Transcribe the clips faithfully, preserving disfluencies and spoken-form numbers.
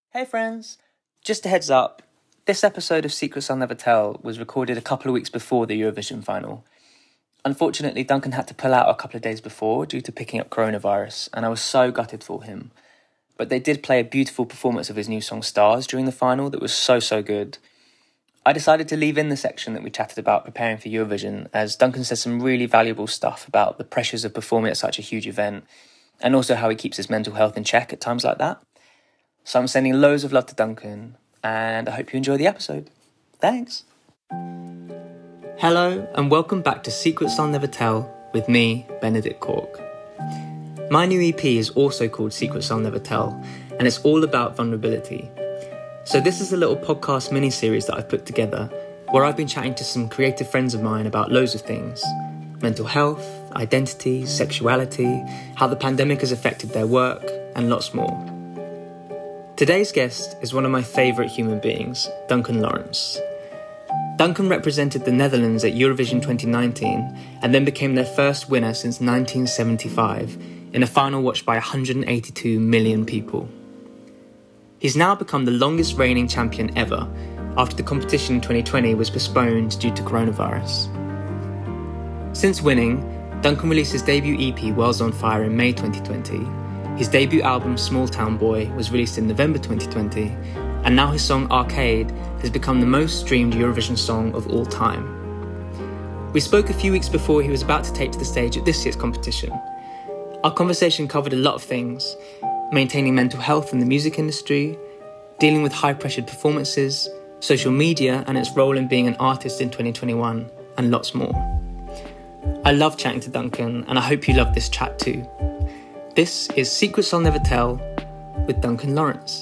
Hey friends! Just a heads up, this episode of Secrets I'll Never Tell was recorded a couple of weeks before the Eurovision final. Unfortunately, Duncan had to pull out a couple of days before due to picking up coronavirus, and I was so gutted for him. But they did play a beautiful performance of his new song Stars during the final that was so, so good. I decided to leave in the section that we chatted about preparing for Eurovision, as Duncan said some really valuable stuff about the pressures of performing at such a huge event, and also how he keeps his mental health in check at times like that. So I'm sending loads of love to Duncan, and I hope you enjoy the episode. Thanks! Hello, and welcome back to Secrets I'll Never Tell with me, Benedict Cork. My new E P is also called Secrets I'll Never Tell, and it's all about vulnerability. So this is a little podcast mini-series that I've put together, where I've been chatting to some creative friends of mine about loads of things. Mental health, identity, sexuality, how the pandemic has affected their work, and lots more. Today's guest is one of my favourite human beings, Duncan Laurence. Duncan represented the Netherlands at Eurovision twenty nineteen and then became their first winner since nineteen seventy-five in a final watched by one hundred eighty-two million people. He's now become the longest reigning champion ever after the competition in twenty twenty was postponed due to coronavirus. Since winning, Duncan released his debut E P World's on Fire in May twenty twenty. His debut album, Small Town Boy, was released in November twenty twenty, and now his song Arcade has become the most streamed Eurovision song of all time. We spoke a few weeks before he was about to take to the stage at this year's competition. Our conversation covered a lot of things: maintaining mental health in the music industry, dealing with high-pressured performances, social media and its role in being an artist in twenty twenty-one, and lots more. I love chatting to Duncan, and I hope you love this chat too. This is Secrets I'll Never Tell with Duncan Laurence.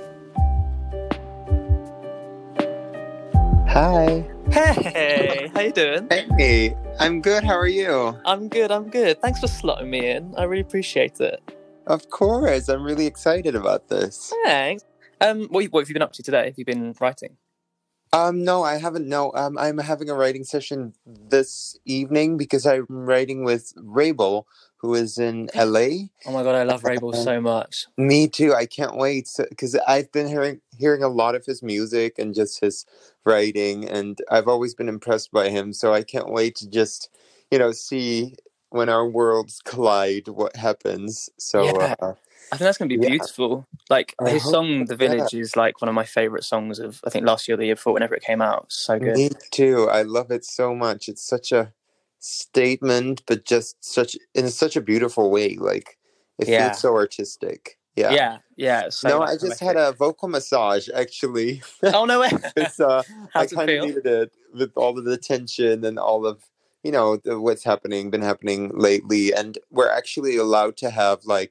Hi. Hey, how you doing? Hey, I'm good. How are you? I'm good, I'm good. Thanks for slotting me in. I really appreciate it. Of course. I'm really excited about this. Thanks. Um, what, what have you been up to today? Have you been writing? Um, no, I haven't. No, um, I'm having a writing session this evening because I'm writing with Rabel, who is in L A. Oh my god, I love Rabel so much. Me too. I can't wait because I've been hearing hearing a lot of his music and just his writing, and I've always been impressed by him. So I can't wait to just, you know, see when our worlds collide what happens. So Yeah. uh, I think that's going to be yeah. beautiful. Like, I his hope song, so, The Village, is like one of my favourite songs of, I think, last year or the year before, whenever it came out. So good. Me too. I love it so much. It's such a statement, but just such in such a beautiful way. Like, it Yeah. feels so artistic. Yeah. Yeah, yeah. It's so, No, like, I just poetic. had a vocal massage actually. Oh, no way. It's uh, I How's it kind of feel? needed it with all of the tension and all of, you know, the, what's happening, been happening lately, and we're actually allowed to have like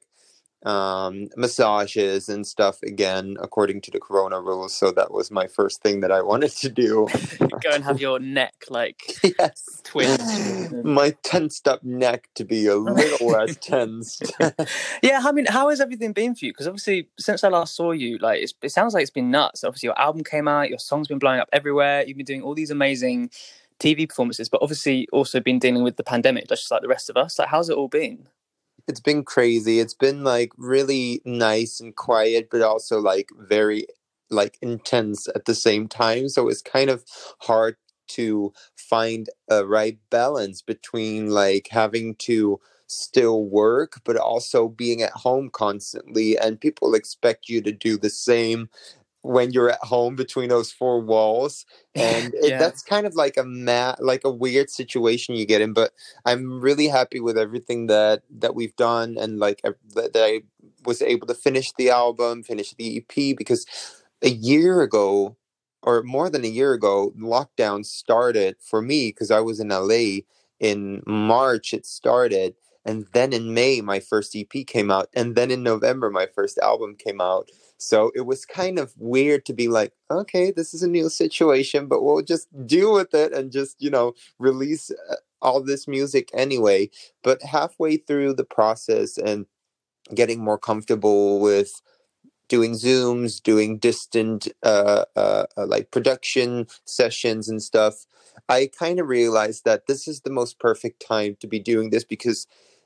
um massages and stuff again according to the corona rules, so that was my first thing that I wanted to do. Go and have your neck, like, Yes, twitched. my tensed up neck to be a little less tensed. Yeah, I mean, how has everything been for you? Because obviously, since I last saw you, like, it's, it sounds like it's been nuts. Obviously, your album came out, your song's been blowing up everywhere. You've been doing all these amazing T V performances, but obviously also been dealing with the pandemic, just like the rest of us. Like, how's it all been? It's been crazy. It's been like really nice and quiet, but also like very like intense at the same time. So it's kind of hard to find a right balance between like having to still work, but also being at home constantly. And people expect you to do the same when you're at home between those four walls, and it, Yeah. that's kind of like a ma- like a weird situation you get in. But I'm really happy with everything that that we've done, and like ev- that that I was able to finish the album, finish the E P, because a year ago, or more than a year ago, lockdown started for me because I was in L A in March. It started. And then in May, my first E P came out. And then in November, my first album came out. So it was kind of weird to be like, okay, this is a new situation, but we'll just deal with it and just, you know, release uh, all this music anyway. But halfway through the process and getting more comfortable with doing Zooms, doing distant uh, uh, uh, like production sessions and stuff, I kind of realized that this is the most perfect time to be doing this, because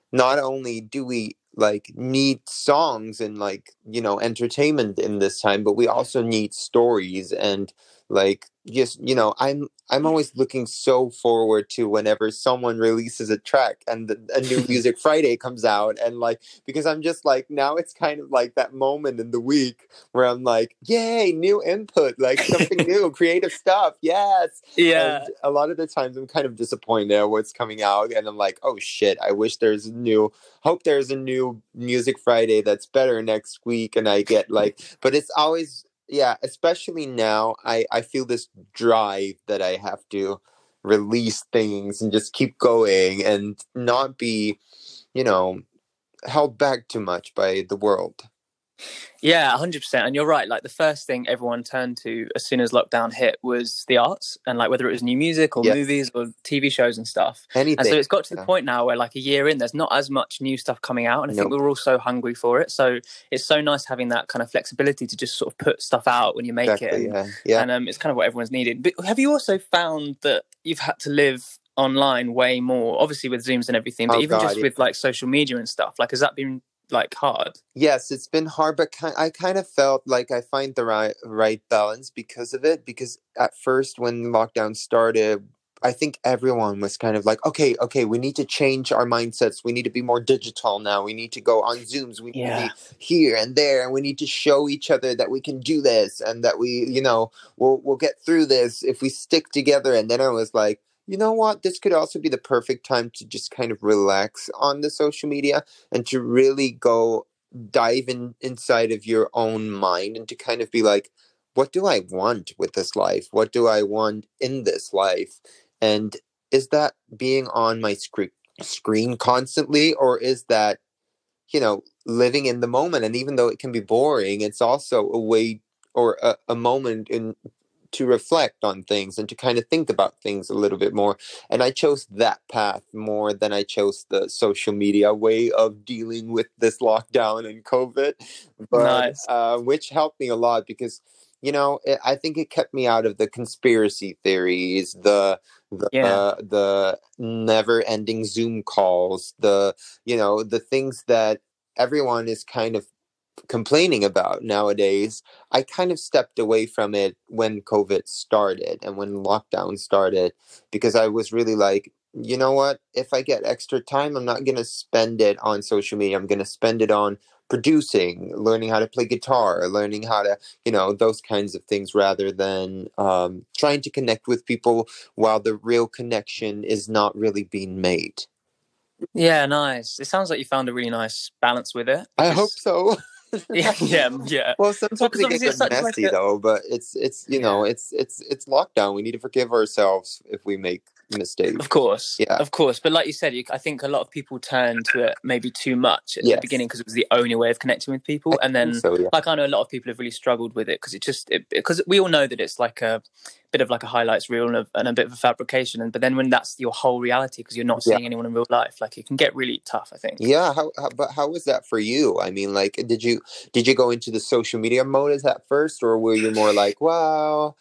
not only do we like need songs and like, you know, entertainment in this time, but we also need stories and like just, you know, i'm i'm always looking so forward to whenever someone releases a track and the, a new Music Friday comes out, and like, because I'm just like, now it's kind of like that moment in the week where I'm like, yay, new input, like something new, creative stuff, yes. Yeah. And a lot of the times I'm kind of disappointed at what's coming out, and I'm like, oh shit, I wish there's a new, hope there's a new Music Friday that's better next week, and I get like, but it's always, yeah, especially now, I I feel this drive that I have to release things and just keep going and not be, you know, held back too much by the world. Yeah, one hundred percent. And you're right. Like the first thing everyone turned to as soon as lockdown hit was the arts, and like whether it was new music or Yes. movies or T V shows and stuff. Anything. And so it's got to the Yeah. point now where like a year in, there's not as much new stuff coming out. And I think Nope. we're all so hungry for it. So it's so nice having that kind of flexibility to just sort of put stuff out when you make it. Exactly. And, Yeah. Yeah. and um, it's kind of what everyone's needed. But have you also found that you've had to live online way more, obviously with Zooms and everything, but Oh, even God, just yeah. with like social media and stuff? Like, has that been like hard? Yes, it's been hard, but ki- I kind of felt like I find the right right balance because of it. Because at first, when lockdown started, I think everyone was kind of like, okay, okay, we need to change our mindsets. We need to be more digital now. We need to go on Zooms. We need Yeah. to be here and there, and we need to show each other that we can do this and that we, you know, we'll we'll get through this if we stick together. And then I was like, you know what? This could also be the perfect time to just kind of relax on the social media and to really go dive in inside of your own mind and to kind of be like, what do I want with this life? What do I want in this life? And is that being on my screen screen constantly, or is that, you know, living in the moment? And even though it can be boring, it's also a way or a, a moment in to reflect on things and to kind of think about things a little bit more. And I chose that path more than I chose the social media way of dealing with this lockdown and COVID, but Nice. uh, which helped me a lot because, you know, it, I think it kept me out of the conspiracy theories, the the Yeah. uh, the never-ending Zoom calls, the, you know, the things that everyone is kind of complaining about nowadays. I kind of stepped away from it when COVID started and when lockdown started, because I was really like, you know what? If I get extra time, I'm not going to spend it on social media. I'm going to spend it on producing, learning how to play guitar, learning how to, you know, those kinds of things, rather than um, trying to connect with people while the real connection is not really being made. Yeah, nice. It sounds like you found a really nice balance with it. I hope because- so. Yeah, yeah, yeah. Well, sometimes Well, 'cause it obviously gets it's such like messy a- though, but it's it's you know Yeah. it's it's it's lockdown. We need to forgive ourselves if we make mistakes. Of course, Yeah. of course. But like you said, you, I think a lot of people turn to it maybe too much at Yes. the beginning because it was the only way of connecting with people, I and think then so, yeah. like I know a lot of people have really struggled with it because it just because we all know that it's like a bit of like a highlights reel and a, and a bit of a fabrication, and but then when that's your whole reality because you're not Yeah. seeing anyone in real life, like it can get really tough, I think. Yeah, how, how but how was that for you? I mean, like, did you did you go into the social media mode as at first, or were you more like, wow?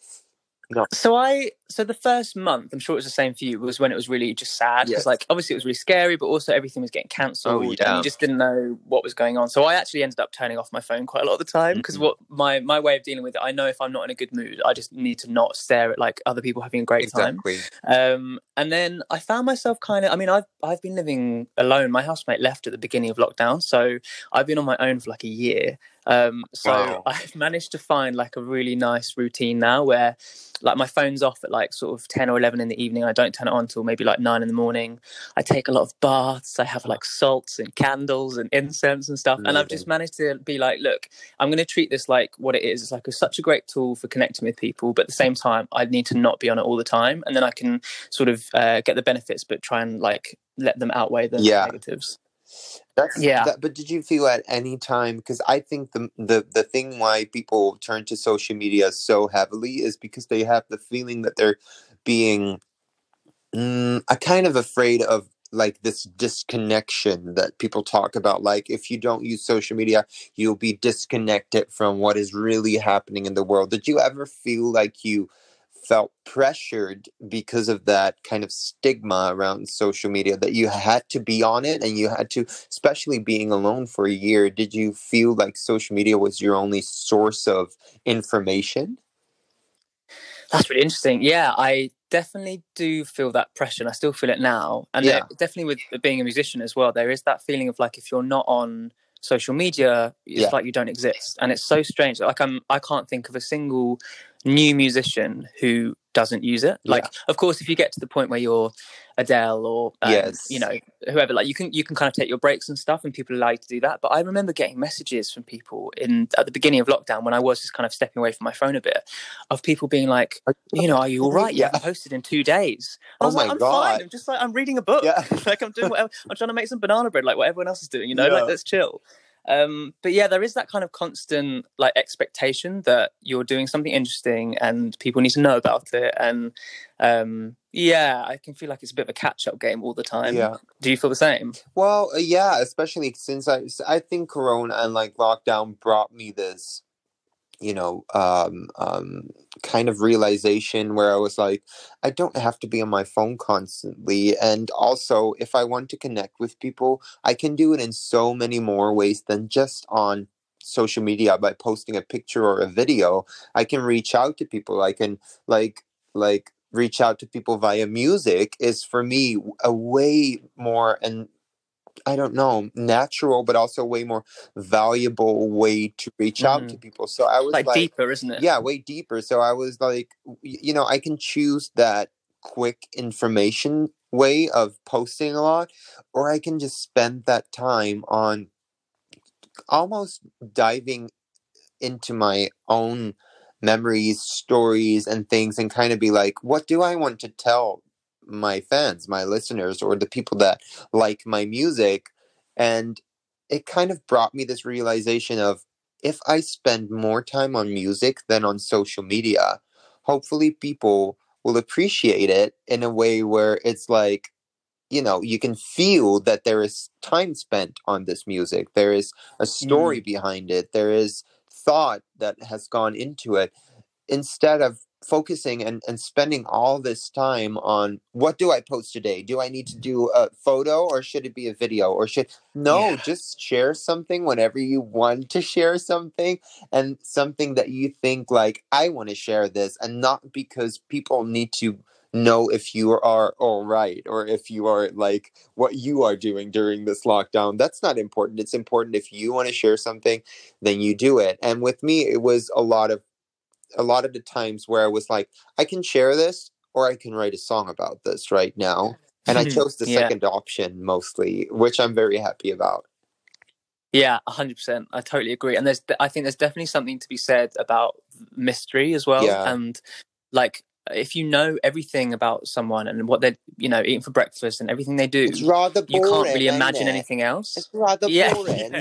No. So I, so the first month, I'm sure it was the same for you, was when it was really just sad because, Yes. like, obviously it was really scary, but also everything was getting cancelled, Oh, yeah. and you just didn't know what was going on. So I actually ended up turning off my phone quite a lot of the time because Mhm. what my my way of dealing with it, I know if I'm not in a good mood, I just need to not stare at like other people having a great Exactly. time. Um, and then I found myself kind of, I mean, I've I've been living alone. My housemate left at the beginning of lockdown, so I've been on my own for like a year. Um, so Wow. I've managed to find like a really nice routine now where like my phone's off at like sort of ten or eleven in the evening. I don't turn it on until maybe like nine in the morning. I take a lot of baths. I have like salts and candles and incense and stuff. And I've just Amazing. managed to be like, look, I'm going to treat this like what it is. It's like a, such a great tool for connecting with people, but at the same time, I need to not be on it all the time. And then I can sort of uh, get the benefits, but try and like let them outweigh the Yeah. negatives. That's Yeah. that, but did you feel at any time, because I think the the the thing why people turn to social media so heavily is because they have the feeling that they're being mm, a kind of afraid of like this disconnection that people talk about. Like, if you don't use social media, you'll be disconnected from what is really happening in the world. Did you ever feel like you felt pressured because of that kind of stigma around social media that you had to be on it and you had to, especially being alone for a year, did you feel like social media was your only source of information? That's really interesting. Yeah, I definitely do feel that pressure, and I still feel it now. And Yeah. it, definitely with being a musician as well, there is that feeling of like if you're not on social media, it's Yeah. like you don't exist, and it's so strange. Like I'm, I can't think of a single new musician who doesn't use it. Like, Yeah. of course, if you get to the point where you're Adele or um, Yes. you know, whoever, like you can you can kind of take your breaks and stuff, and people allow you to do that. But I remember getting messages from people in at the beginning of lockdown when I was just kind of stepping away from my phone a bit, of people being like, you know, are you all right? You Yeah. haven't posted in two days. And I Oh was like, my I'm God. fine. I'm just like, I'm reading a book. Yeah. Like I'm doing whatever. I'm trying to make some banana bread like what everyone else is doing, you know, Yeah. like let's chill. Um, but yeah, there is that kind of constant like expectation that you're doing something interesting and people need to know about it. And um, yeah, I can feel like it's a bit of a catch-up game all the time. Yeah. Do you feel the same? Well, uh, yeah, especially since I, I think Corona and like lockdown brought me this, you know, um, um, kind of realization where I was like, I don't have to be on my phone constantly. And also, if I want to connect with people, I can do it in so many more ways than just on social media by posting a picture or a video. I can reach out to people. I can like, like, reach out to people via music is for me a way more and I don't know, natural, but also way more valuable way to reach out Mm. to people. So I was Like, like, deeper, isn't it? yeah, way deeper. So I was like, you know, I can choose that quick information way of posting a lot, or I can just spend that time on almost diving into my own memories, stories, and things, and kind of be like, what do I want to tell my fans, my listeners, or the people that like my music? And it kind of brought me this realization of if I spend more time on music than on social media, hopefully people will appreciate it in a way where it's like, you know, you can feel that there is time spent on this music. There is a story Mm. behind it. There is thought that has gone into it instead of focusing and, and spending all this time on what do I post today? Do I need to do a photo or should it be a video or should no, Yeah. just share something whenever you want to share something and something that you think like I want to share this and not because people need to know if you are all right or if you are like what you are doing during this lockdown. That's not important. It's important if you want to share something, then you do it. And with me, it was a lot of a lot of the times where I was like, I can share this or I can write a song about this right now. And I chose the Yeah. second option mostly, which I'm very happy about. Yeah, one hundred percent. I totally agree. And there's, I think there's definitely something to be said about mystery as well. Yeah. And like, if you know everything about someone and what they're, you know, eating for breakfast and everything they do, It's rather boring, you can't really ain't imagine it? anything else. It's rather Yeah. boring.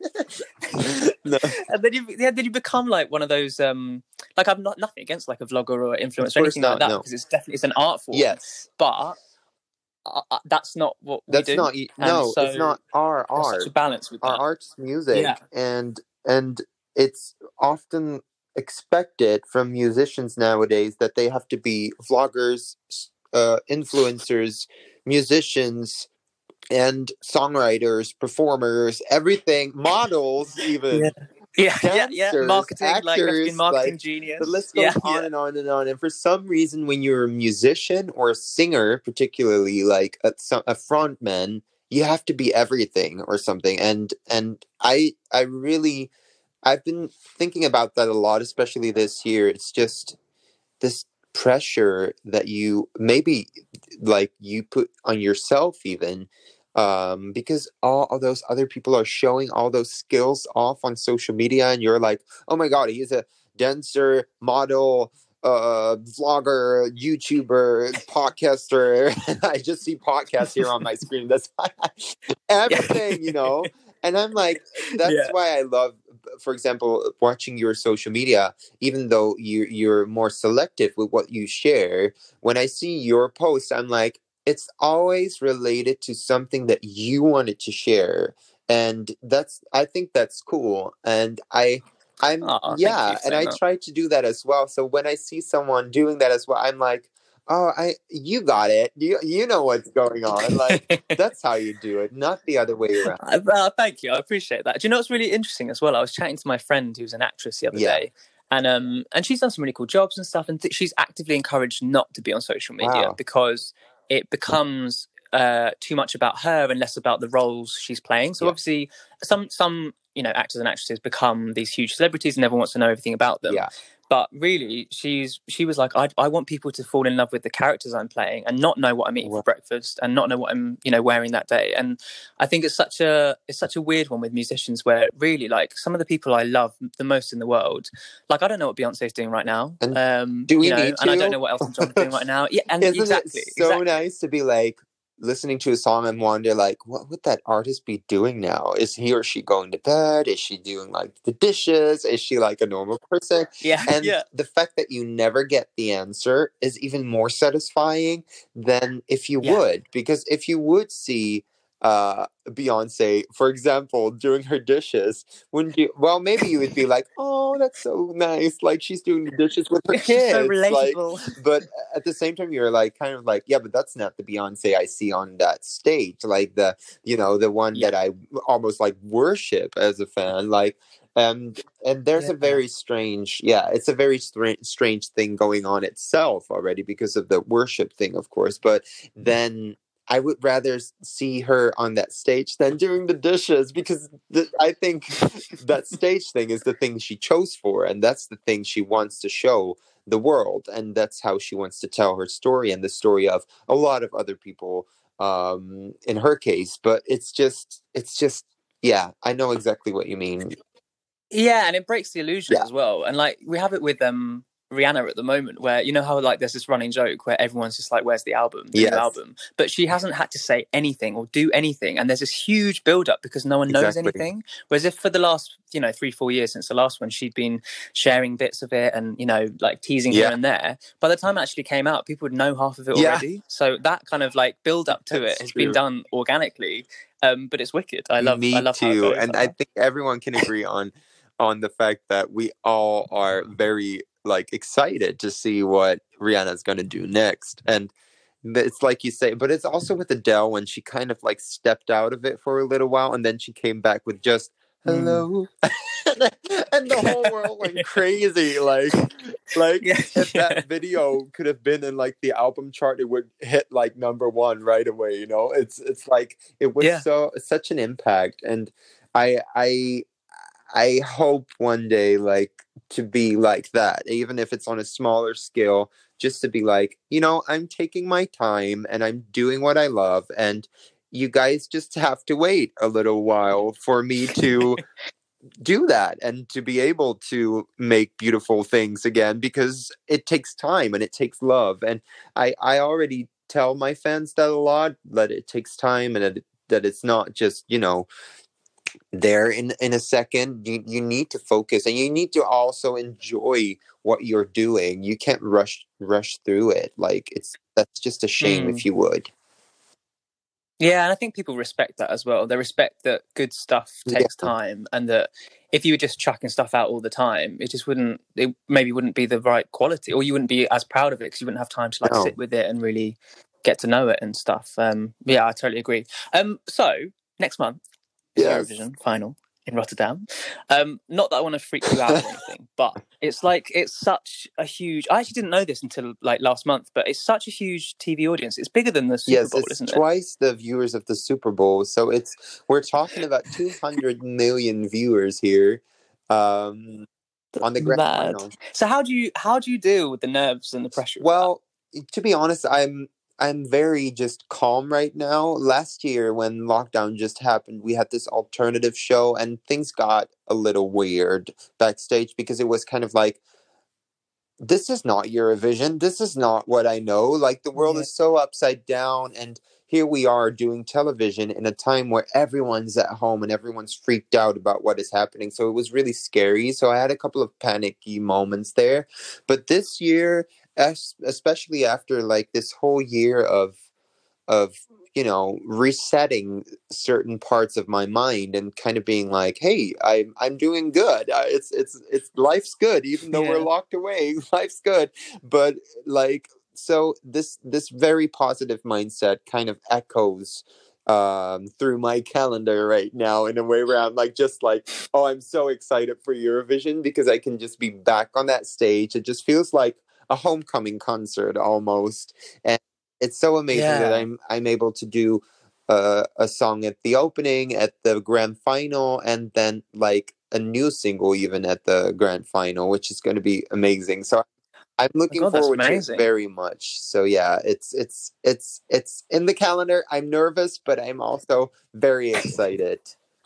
No. And then you, yeah, then you become like one of those, um, like I'm not nothing against like a vlogger or influencer or anything not, like that no. because it's definitely it's an art form. Yes. But uh, uh, that's not what That's we do. not no, so it's not our there's art. such a balance with Our that. art's music, Yeah. and and it's often expected from musicians nowadays that they have to be vloggers, uh, influencers, musicians, and songwriters, performers, everything, models, even. Yeah. Yeah, yeah, Dancers, yeah. Marketing, actors, like you have to be marketing like, genius. the list Yeah, goes on yeah. and on and on. And for some reason, when you're a musician or a singer, particularly like a, a frontman, you have to be everything or something. And and I I really I've been thinking about that a lot, especially this year. It's just this pressure that you maybe like you put on yourself even um because all of those other people are showing all those skills off on social media and you're like, oh my god, he's a dancer, model, uh vlogger, YouTuber, podcaster. I just see podcasts here on my screen. That's everything, you know. And I'm like, that's Yeah. why I love, for example, watching your social media, even though you you're more selective with what you share. When I see your post, I'm like, it's always related to something that you wanted to share. And that's I think that's cool. And I I'm Oh, thank you yeah, for and saying I that. try to do that as well. So when I see someone doing that as well, I'm like, oh, I you got it. You you know what's going on. Like that's how you do it, not the other way around. Uh, well, thank you. I appreciate that. Do you know what's really interesting as well? I was chatting to my friend who's an actress the other Yeah. day, and um, and she's done some really cool jobs and stuff, and th- she's actively encouraged not to be on social media Wow. because it becomes uh, too much about her and less about the roles she's playing. So Yeah. obviously, some some you know actors and actresses become these huge celebrities, and everyone wants to know everything about them. Yeah. But really, she's she was like, I I want people to fall in love with the characters I'm playing and not know what I'm eating Wow. for breakfast and not know what I'm you know wearing that day. And I think it's such a it's such a weird one with musicians where really like some of the people I love the most in the world, like I don't know what Beyonce's doing right now, And um, do we you know, need and I don't to? know what Elton John's doing right now. Yeah, and Isn't it exactly, so exactly. nice to be like listening to a song and wonder like what would that artist be doing now? Is he or she going to bed? Is she doing like the dishes? Is she like a normal person? Yeah, And yeah, the fact that you never get the answer is even more satisfying than if you yeah. would. Because if you would see uh Beyonce, for example, doing her dishes, wouldn't you? Well, maybe you would be like, "Oh, that's so nice! Like she's doing the dishes with her She's so kids." Like, relatable. but at the same time, you're like, kind of like, yeah, but that's not the Beyonce I see on that stage. Like the, you know, the one Yeah, that I almost like worship as a fan. Like, and and there's yeah. a very strange, yeah, it's a very strange, strange thing going on itself already because of the worship thing, of course. But then I would rather see her on that stage than doing the dishes because th- I think that stage thing is the thing she chose for, and that's the thing she wants to show the world, and that's how she wants to tell her story and the story of a lot of other people um, in her case. But it's just, it's just, yeah, I know exactly what you mean. Yeah, and it breaks the illusion Yeah. as well. And like we have it with um Rihanna at the moment, where you know how like there's this running joke where everyone's just like, "Where's the album? The Yes. new album?" But she hasn't had to say anything or do anything, and there's this huge build up because no one knows Exactly. anything. Whereas if for the last you know three four years since the last one, she'd been sharing bits of it and you know like teasing Yeah. here and there, by the time it actually came out, people would know half of it Yeah. already. So that kind of like build up to That's it has true. been done organically. Um, but it's wicked. I love I Me love how it too. goes. And Like I that. think everyone can agree on on the fact that we all are very like excited to see what Rihanna's going to do next. And it's like you say, but it's also with Adele when she kind of like stepped out of it for a little while and then she came back with just hello. Mm. And the whole world went crazy. Like like Yeah, if yeah. that video could have been in like the album chart, it would hit like number one right away, you know? It's it's like it was Yeah. so such an impact. And I I I hope one day like to be like that, even if it's on a smaller scale, just to be like, you know, I'm taking my time and I'm doing what I love, and you guys just have to wait a little while for me to do that and to be able to make beautiful things again, because it takes time and it takes love. And I, I already tell my fans that a lot, that it takes time and that, it, that it's not just, you know, there in in a second. You, you need to focus and you need to also enjoy what you're doing. You can't rush rush through it. Like it's that's just a shame Mm. if you would. Yeah, and I think people respect that as well. They respect that good stuff takes Yeah. time, and that if you were just chucking stuff out all the time, it just wouldn't. It maybe wouldn't be the right quality, or you wouldn't be as proud of it because you wouldn't have time to like No. sit with it and really get to know it and stuff. Um, yeah, I totally agree. Um, so next month is Yes. Eurovision final in Rotterdam. Um, not that I want to freak you out or anything, but it's like it's such a huge. I actually didn't know this until like last month, but it's such a huge T V audience. It's bigger than the Super Yes, Bowl, it's isn't it? twice the viewers of the Super Bowl. So it's we're talking about two hundred million viewers here um, on the grand Mad. final. So how do you how do you deal with the nerves and the pressure? Of Well, to be honest, I'm I'm very just calm right now. Last year when lockdown just happened, we had this alternative show and things got a little weird backstage because it was kind of like, this is not Eurovision. This is not what I know. Like the world Yeah. is so upside down, and here we are doing television in a time where everyone's at home and everyone's freaked out about what is happening. So it was really scary. So I had a couple of panicky moments there. But this year, es- especially after like this whole year of of you know resetting certain parts of my mind and kind of being like, hey, i'm i'm doing good. Uh, it's it's it's life's good, even though we're Yeah. locked away. Life's good. But like, so this this very positive mindset kind of echoes um through my calendar right now, in a way where I'm like, just like, oh, I'm so excited for Eurovision, because I can just be back on that stage. It just feels like a homecoming concert almost. And it's so amazing that Yeah. i'm i'm able to do uh, a song at the opening, at the grand final, and then like a new single even at the grand final, which is going to be amazing. So I'm Oh my looking God, that's forward to it amazing. very much. So yeah, it's it's it's it's in the calendar. I'm nervous, but I'm also very excited.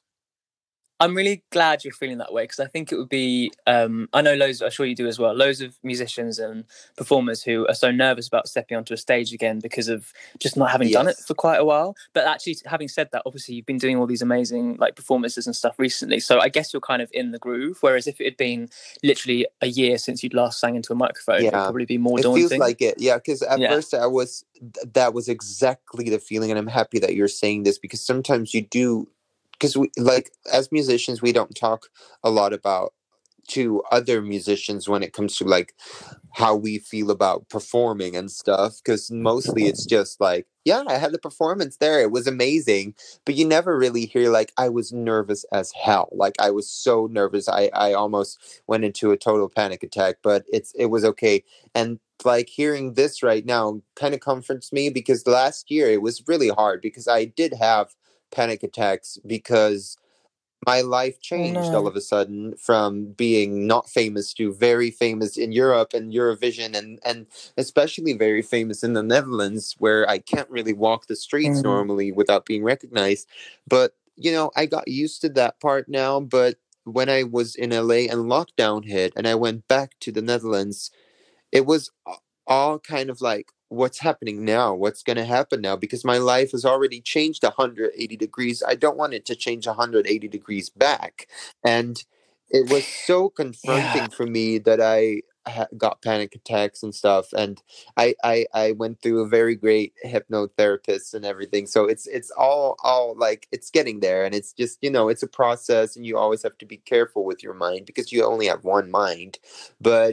I'm really glad you're feeling that way, because I think it would be, um, I know loads, I'm sure you do as well, loads of musicians and performers who are so nervous about stepping onto a stage again because of just not having done it Yes. for quite a while. But actually, having said that, obviously you've been doing all these amazing like performances and stuff recently. So I guess you're kind of in the groove. Whereas if it had been literally a year since you'd last sang into a microphone, it'd Yeah, probably be more it feels daunting. like it. Yeah, because at Yeah. first I was, th- that was exactly the feeling, and I'm happy that you're saying this, because sometimes you do, because we like, as musicians, we don't talk a lot about to other musicians when it comes to like how we feel about performing and stuff, because mostly it's just like, yeah, I had the performance there, it was amazing, but you never really hear like, I was nervous as hell, like I was so nervous, i i almost went into a total panic attack, but it's it was okay. And like, hearing this right now kind of comforts me, because last year it was really hard, because I did have panic attacks, because my life Oh changed all no. of a sudden from being not famous to very famous in Europe and Eurovision, and and especially very famous in the Netherlands, where I can't really walk the streets Mm. normally without being recognized. But you know, I got used to that part now. But when I was in L A and lockdown hit and I went back to the Netherlands, it was all kind of like, what's happening now, what's going to happen now, because my life has already changed one hundred eighty degrees. I don't want it to change one hundred eighty degrees back. And it was so Yeah. confronting for me that I ha- got panic attacks and stuff. And I, I i went through a very great hypnotherapist and everything, so it's it's all all like, it's getting there. And it's just, you know, it's a process, and you always have to be careful with your mind, because you only have one mind. But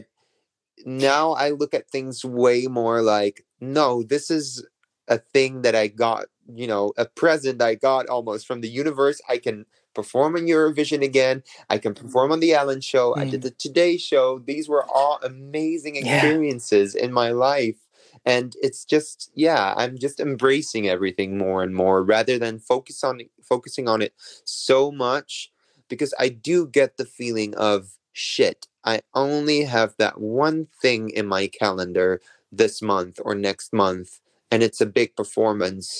now I look at things way more like, no, this is a thing that I got, you know, a present I got almost from the universe. I can perform in Eurovision again. I can perform on the Ellen Show. I did Mm. the Today Show. These were all amazing Yeah. experiences in my life. And it's just, yeah, I'm just embracing everything more and more, rather than focus on focusing on it so much, because I do get the feeling of, shit, I only have that one thing in my calendar this month or next month, and it's a big performance.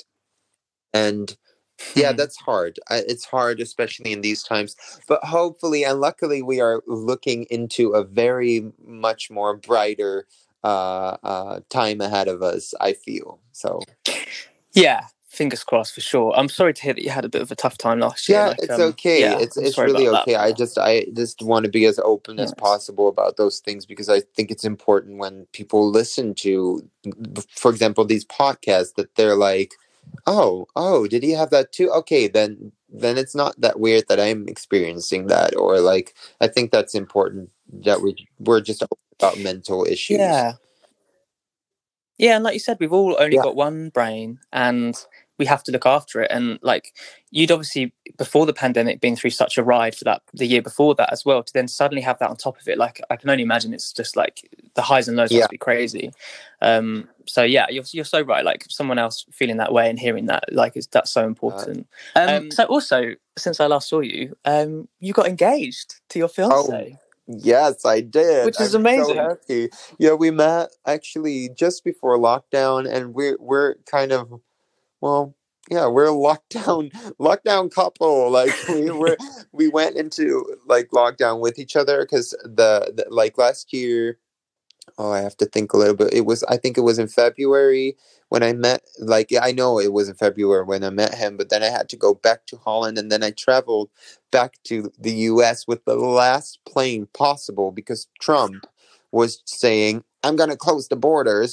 And yeah, Mm. that's hard. I- It's hard, especially in these times. But hopefully and luckily, we are looking into a very much more brighter uh, uh, time ahead of us, I feel. So. Yeah, fingers crossed for sure. I'm sorry to hear that you had a bit of a tough time last year. Yeah, Like, it's um, okay. yeah, It's I'm it's sorry really about that. okay. I But just I just want to be as open as nice. possible about those things, because I think it's important when people listen to, for example, these podcasts, that they're like, "Oh, oh, did he have that too?" Okay, then then it's not that weird that I'm experiencing that, or like, I think that's important that we we're just open about mental issues. Yeah. Yeah, and like you said, we've all only Yeah, got one brain, and we have to look after it. And like, you'd obviously, before the pandemic, been through such a ride for that the year before that as well. To then suddenly have that on top of it, like, I can only imagine it's just like the highs and lows yeah. must be crazy. Um, so yeah, you're you're so right. Like, someone else feeling that way and hearing that, like, is that's so Uh, important. Um, so also, since I last saw you, um, you got engaged to your oh, fiance, yes, I did. which is I'm so amazing. happy. Yeah, we met actually just before lockdown, and we're we're kind of, well, yeah, we're a lockdown lockdown couple. Like, we were we went into like lockdown with each other, because the, the like last year. Oh, I have to think a little bit. It was, I think it was in February when I met, like, yeah, I know it was in February when I met him, but then I had to go back to Holland, and then I traveled back to the U S with the last plane possible, because Trump was saying, I'm going to close the borders.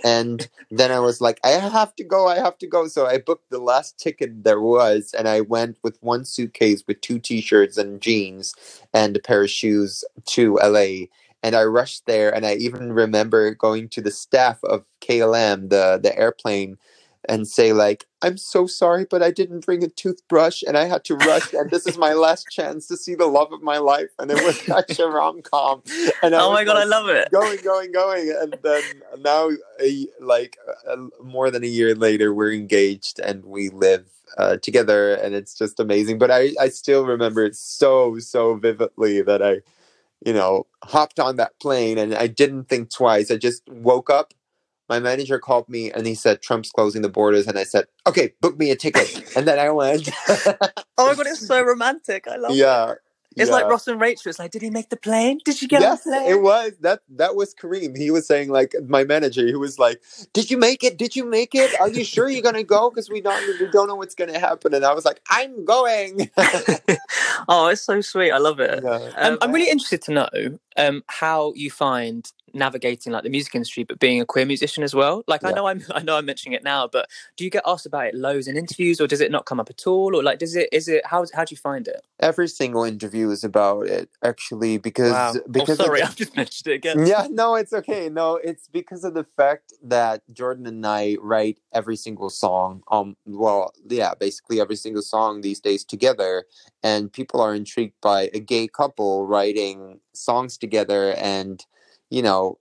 And then I was like, I have to go, I have to go. So I booked the last ticket there was, and I went with one suitcase with two t-shirts and jeans and a pair of shoes to L A. And I rushed there, and I even remember going to the staff of K L M, the, the airplane, and say like, I'm so sorry, but I didn't bring a toothbrush and I had to rush, and this is my last chance to see the love of my life. And it was such a rom-com. And I oh my god, like, I love it. Going, going, going. And then now, a, like uh, more than a year later, we're engaged and we live uh, together, and it's just amazing. But I, I still remember it so, so vividly that I, you know, hopped on that plane and I didn't think twice. I just woke up. My manager called me and he said, Trump's closing the borders. And I said, okay, book me a ticket. And then I went. Oh my god, it's so romantic. I love yeah, it. It's yeah. like Ross and Rachel. It's like, did he make the plane? Did you get yes, on the plane? It was. That that was Kareem. He was saying, like, my manager, he was like, did you make it? Did you make it? Are you sure you're going to go? Because we don't, we don't know what's going to happen. And I was like, I'm going. Oh, it's so sweet. I love it. Yeah. Um, I'm really interested to know um, how you find navigating like the music industry, but being a queer musician as well. Like, Yeah. I know I'm, I know I'm mentioning it now, but do you get asked about it loads in interviews, or does it not come up at all, or like, does it? Is it? How how do you find it? Every single interview is about it, actually, because Wow. because oh, sorry, of the, I've just mentioned it again. yeah, no, it's okay. No, it's because of the fact that Jordan and I write every single song. Um, well, yeah, basically every single song these days together, and people are intrigued by a gay couple writing songs together, and you know,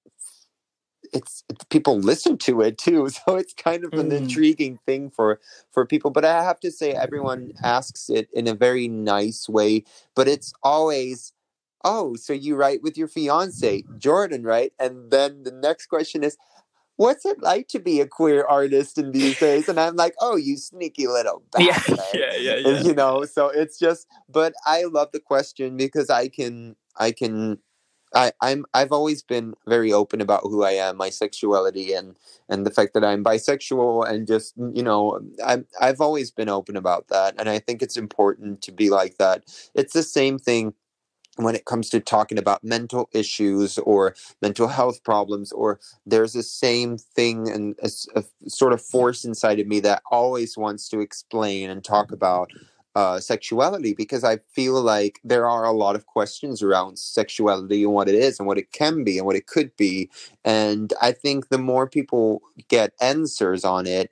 it's, it's people listen to it too, so it's kind of an Mm. intriguing thing for for people. But I have to say, everyone asks it in a very nice way, but it's always, oh, so you write with your fiance Jordan, right? And then the next question is, what's it like to be a queer artist in these days? And I'm like, oh, you sneaky little Yeah, bastard. yeah, yeah, yeah. And, you know, so it's just, but I love the question because I can, I can, I, I'm I've always been very open about who I am, my sexuality, and and the fact that I'm bisexual, and just, you know, I'm I've always been open about that, and I think it's important to be like that. It's the same thing when it comes to talking about mental issues or mental health problems, or there's the same thing and a, a sort of force inside of me that always wants to explain and talk about uh, sexuality, because I feel like there are a lot of questions around sexuality and what it is and what it can be and what it could be. And I think the more people get answers on it,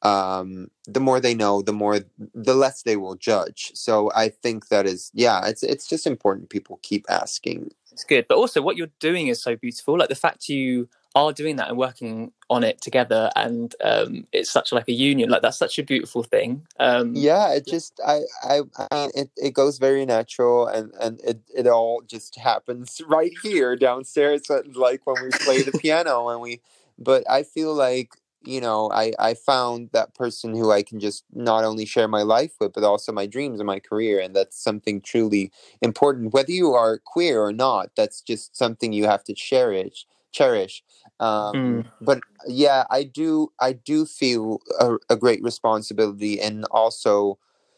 um, the more they know, the more, the less they will judge. So I think that is, yeah, it's it's just important people keep asking. It's good, but also what you're doing is so beautiful. Like the fact you are doing that and working on it together, and um, it's such like a union. Like that's such a beautiful thing. Um, yeah, it just I I, I it, it goes very natural, and and it it all just happens right here downstairs, like when we play the piano and we. But I feel like, you know, I, I found that person who I can just not only share my life with, but also my dreams and my career. And that's something truly important, whether you are queer or not. That's just something you have to cherish, cherish. Um, mm. But yeah, I do, I do feel a, a great responsibility, and also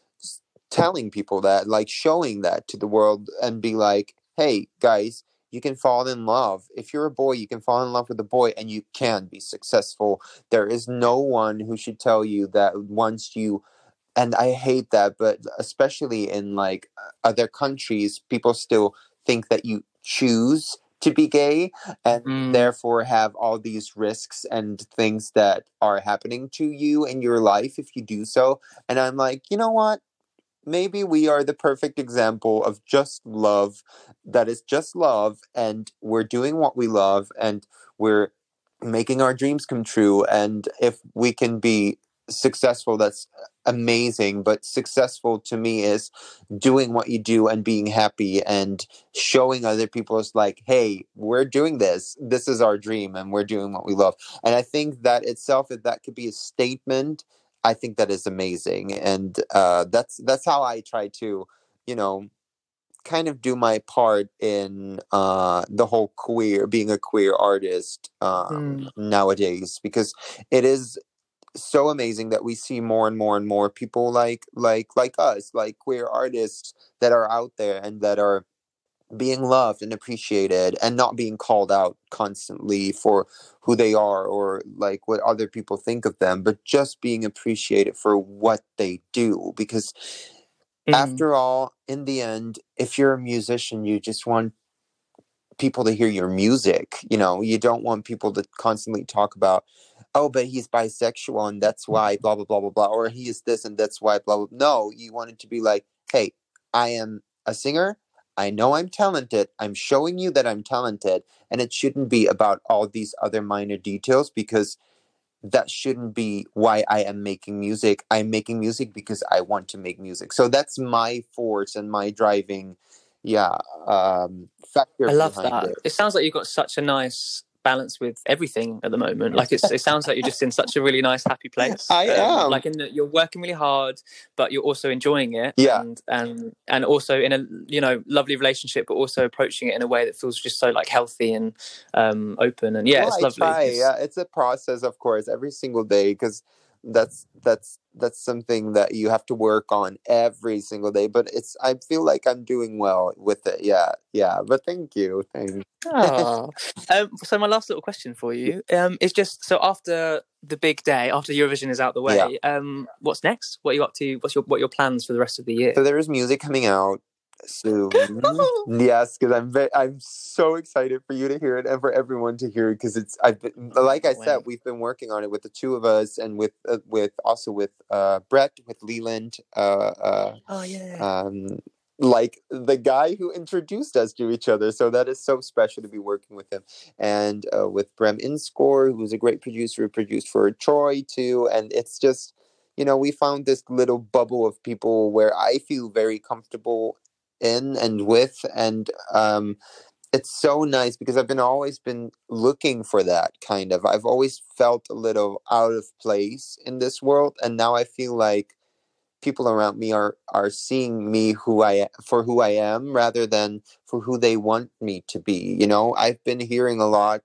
telling people that, like showing that to the world and be like, hey guys, you can fall in love. If you're a boy, you can fall in love with a boy and you can be successful. There is no one who should tell you that once you, and I hate that, but especially in like other countries, people still think that you choose to be gay and Mm. therefore have all these risks and things that are happening to you in your life if you do so. And I'm like, you know what? Maybe we are the perfect example of just love, that is just love, and we're doing what we love, and we're making our dreams come true. And if we can be successful, that's amazing. But successful to me is doing what you do and being happy and showing other people, it's like, hey, we're doing this. This is our dream and we're doing what we love. And I think that itself, if that could be a statement, I think that is amazing. And uh, that's that's how I try to, you know, kind of do my part in uh, the whole queer, being a queer artist um, Mm. nowadays, because it is so amazing that we see more and more and more people like like like us, like queer artists that are out there and that are being loved and appreciated and not being called out constantly for who they are or like what other people think of them, but just being appreciated for what they do. Because Mm. after all, in the end, if you're a musician, you just want people to hear your music. You know, you don't want people to constantly talk about, oh, but he's bisexual and that's why blah blah blah blah blah, or he is this and that's why blah blah. No, you want it to be like, hey, I am a singer. I know I'm talented. I'm showing you that I'm talented, and it shouldn't be about all these other minor details, because that shouldn't be why I am making music. I'm making music because I want to make music. So that's my force and my driving, yeah, um, factor I love behind that. it. It sounds like you've got such a nice balance with everything at the moment. Like it's, it sounds like you're just in such a really nice, happy place. I um, am. Like in that you're working really hard, but you're also enjoying it. Yeah. And and and also in a, you know, lovely relationship, but also approaching it in a way that feels just so like healthy and um, open. And yeah, Well, it's I lovely. try. It's, Yeah, it's a process, of course, every single day, because that's that's that's something that you have to work on every single day. But it's I feel like I'm doing well with it. Yeah, yeah. But thank you, thank. Oh. um, so my last little question for you um, is just, so after the big day, after Eurovision is out the way, Yeah. um, what's next? What are you up to? What's your what are your plans for the rest of the year? So there is music coming out soon. Yes, because I'm very, I'm so excited for you to hear it and for everyone to hear it, because it's I've been, like I said, Wait. we've been working on it with the two of us, and with uh, with also with uh, Brett, with Leland. Uh, uh, Oh yeah. um, like the guy who introduced us to each other. So that is so special to be working with him, and uh, with Brem Inscore, who's a great producer, who produced for Troy too. And it's just, you know, we found this little bubble of people where I feel very comfortable in and with, and um, it's so nice, because I've been always been looking for that kind of. I've always felt a little out of place in this world, and now I feel like people around me are are seeing me who I for who I am, rather than for who they want me to be. You know, I've been hearing a lot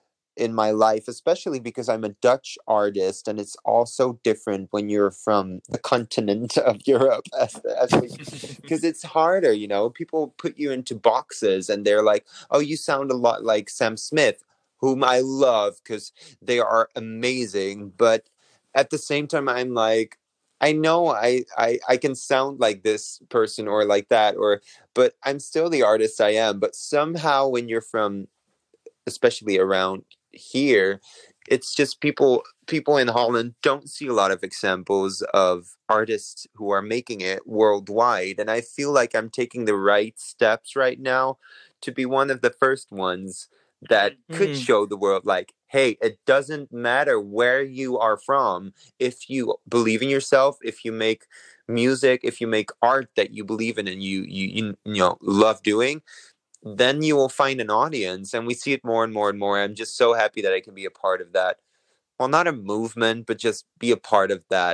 in my life, especially because I'm a Dutch artist, and it's also different when you're from the continent of Europe, as, as because it's harder. You know, people put you into boxes, and they're like, "Oh, you sound a lot like Sam Smith," whom I love because they are amazing, but at the same time, I'm like, I know I, I I can sound like this person or like that, or but I'm still the artist I am. But somehow, when you're from, especially around here, it's just people people in Holland don't see a lot of examples of artists who are making it worldwide, and I feel like I'm taking the right steps right now to be one of the first ones that could Mm. show the world, like, hey, it doesn't matter where you are from. If you believe in yourself, if you make music, if you make art that you believe in and you you you, you know love doing, then you will find an audience. And we see it more and more and more. I'm just so happy that I can be a part of that. Well, not a movement, but just be a part of that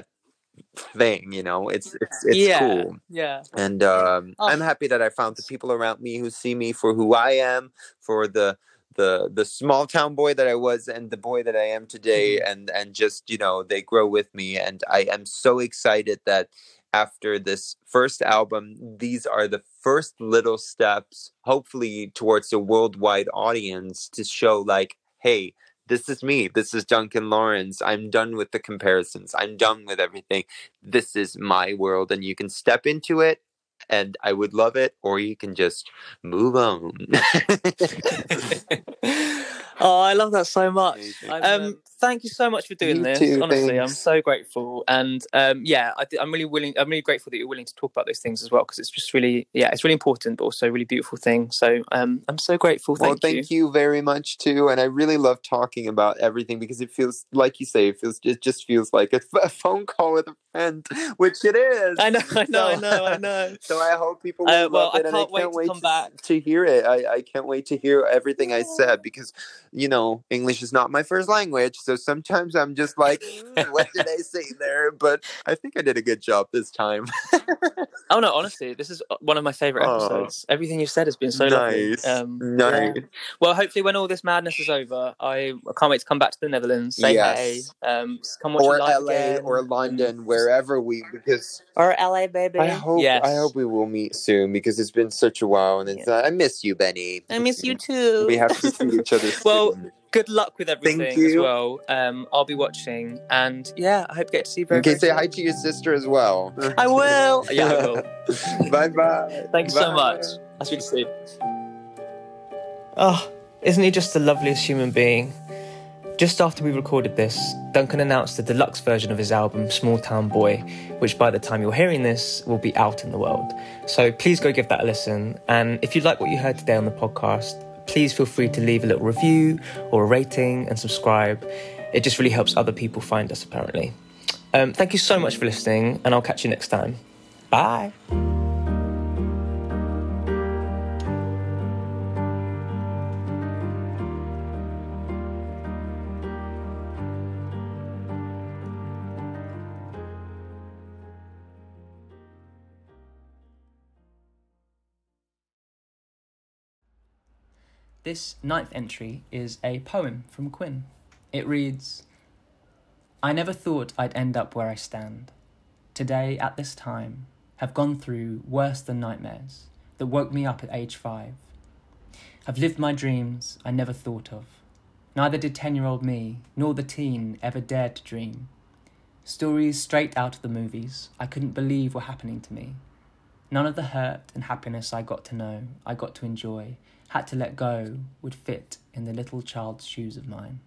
thing. You know, it's it's it's Yeah, cool. yeah. And um, Oh. I'm happy that I found the people around me who see me for who I am, for the the the small town boy that I was and the boy that I am today, Mhm. and and just, you know, they grow with me. And I am so excited that after this first album, these are the first little steps, hopefully towards a worldwide audience, to show like, hey, this is me. This is Duncan Lawrence. I'm done with the comparisons. I'm done with everything. This is my world, and you can step into it, and I would love it, or you can just move on. Oh, I love that so much. Amazing. Um, thank you so much for doing You this. too, Honestly, I'm thanks. so grateful, and um, yeah, I th- I'm really willing. I'm really grateful that you're willing to talk about those things as well, because it's just really, yeah, it's really important, but also a really beautiful thing. So um, I'm so grateful. Thank Well, thank you. you very much too, and I really love talking about everything, because it feels, like you say, it feels it just feels like a, a phone call with a friend, which it is. I know, I know, so, I know, I know. So I hope people will Uh, well, love I it, and I can't wait can't to wait come to, back. to hear it. I, I can't wait to hear everything I said, because you know, English is not my first language, so sometimes I'm just like, mm, what did I say there? But I think I did a good job this time. Oh no, honestly, this is one of my favorite Oh, episodes. Everything you've said has been so nice, lovely. Um, nice. yeah. Well, hopefully, when all this madness is over, I, I can't wait to come back to the Netherlands, say Yes. hey, um, come watch Or you live L A again, or London, wherever we, because or L A, baby. I hope yes. I hope we will meet soon, because it's been such a while, and it's Yeah. uh, I miss you, Benny. I miss you too. We have to see each other Well, soon. good luck with everything Thank you. as well. Um, I'll be watching, and yeah, I hope to get to see you very, Okay, very say soon. hi to your sister as well. I will. Yeah, I will. Bye bye. Thanks Bye. so much. I'll speak to you soon. Oh, isn't he just the loveliest human being? Just after we recorded this, Duncan announced the deluxe version of his album Small Town Boy, which by the time you're hearing this will be out in the world. So please go give that a listen. And if you like what you heard today on the podcast, please feel free to leave a little review or a rating and subscribe. It just really helps other people find us, apparently. Um, thank you so much for listening, and I'll catch you next time. Bye. This ninth entry is a poem from Quinn. It reads, I never thought I'd end up where I stand. Today, at this time, have gone through worse than nightmares that woke me up at age five. Have lived my dreams I never thought of. Neither did ten-year-old me, nor the teen ever dared to dream. Stories straight out of the movies I couldn't believe were happening to me. None of the hurt and happiness I got to know, I got to enjoy, had to let go, would fit in the little child's shoes of mine.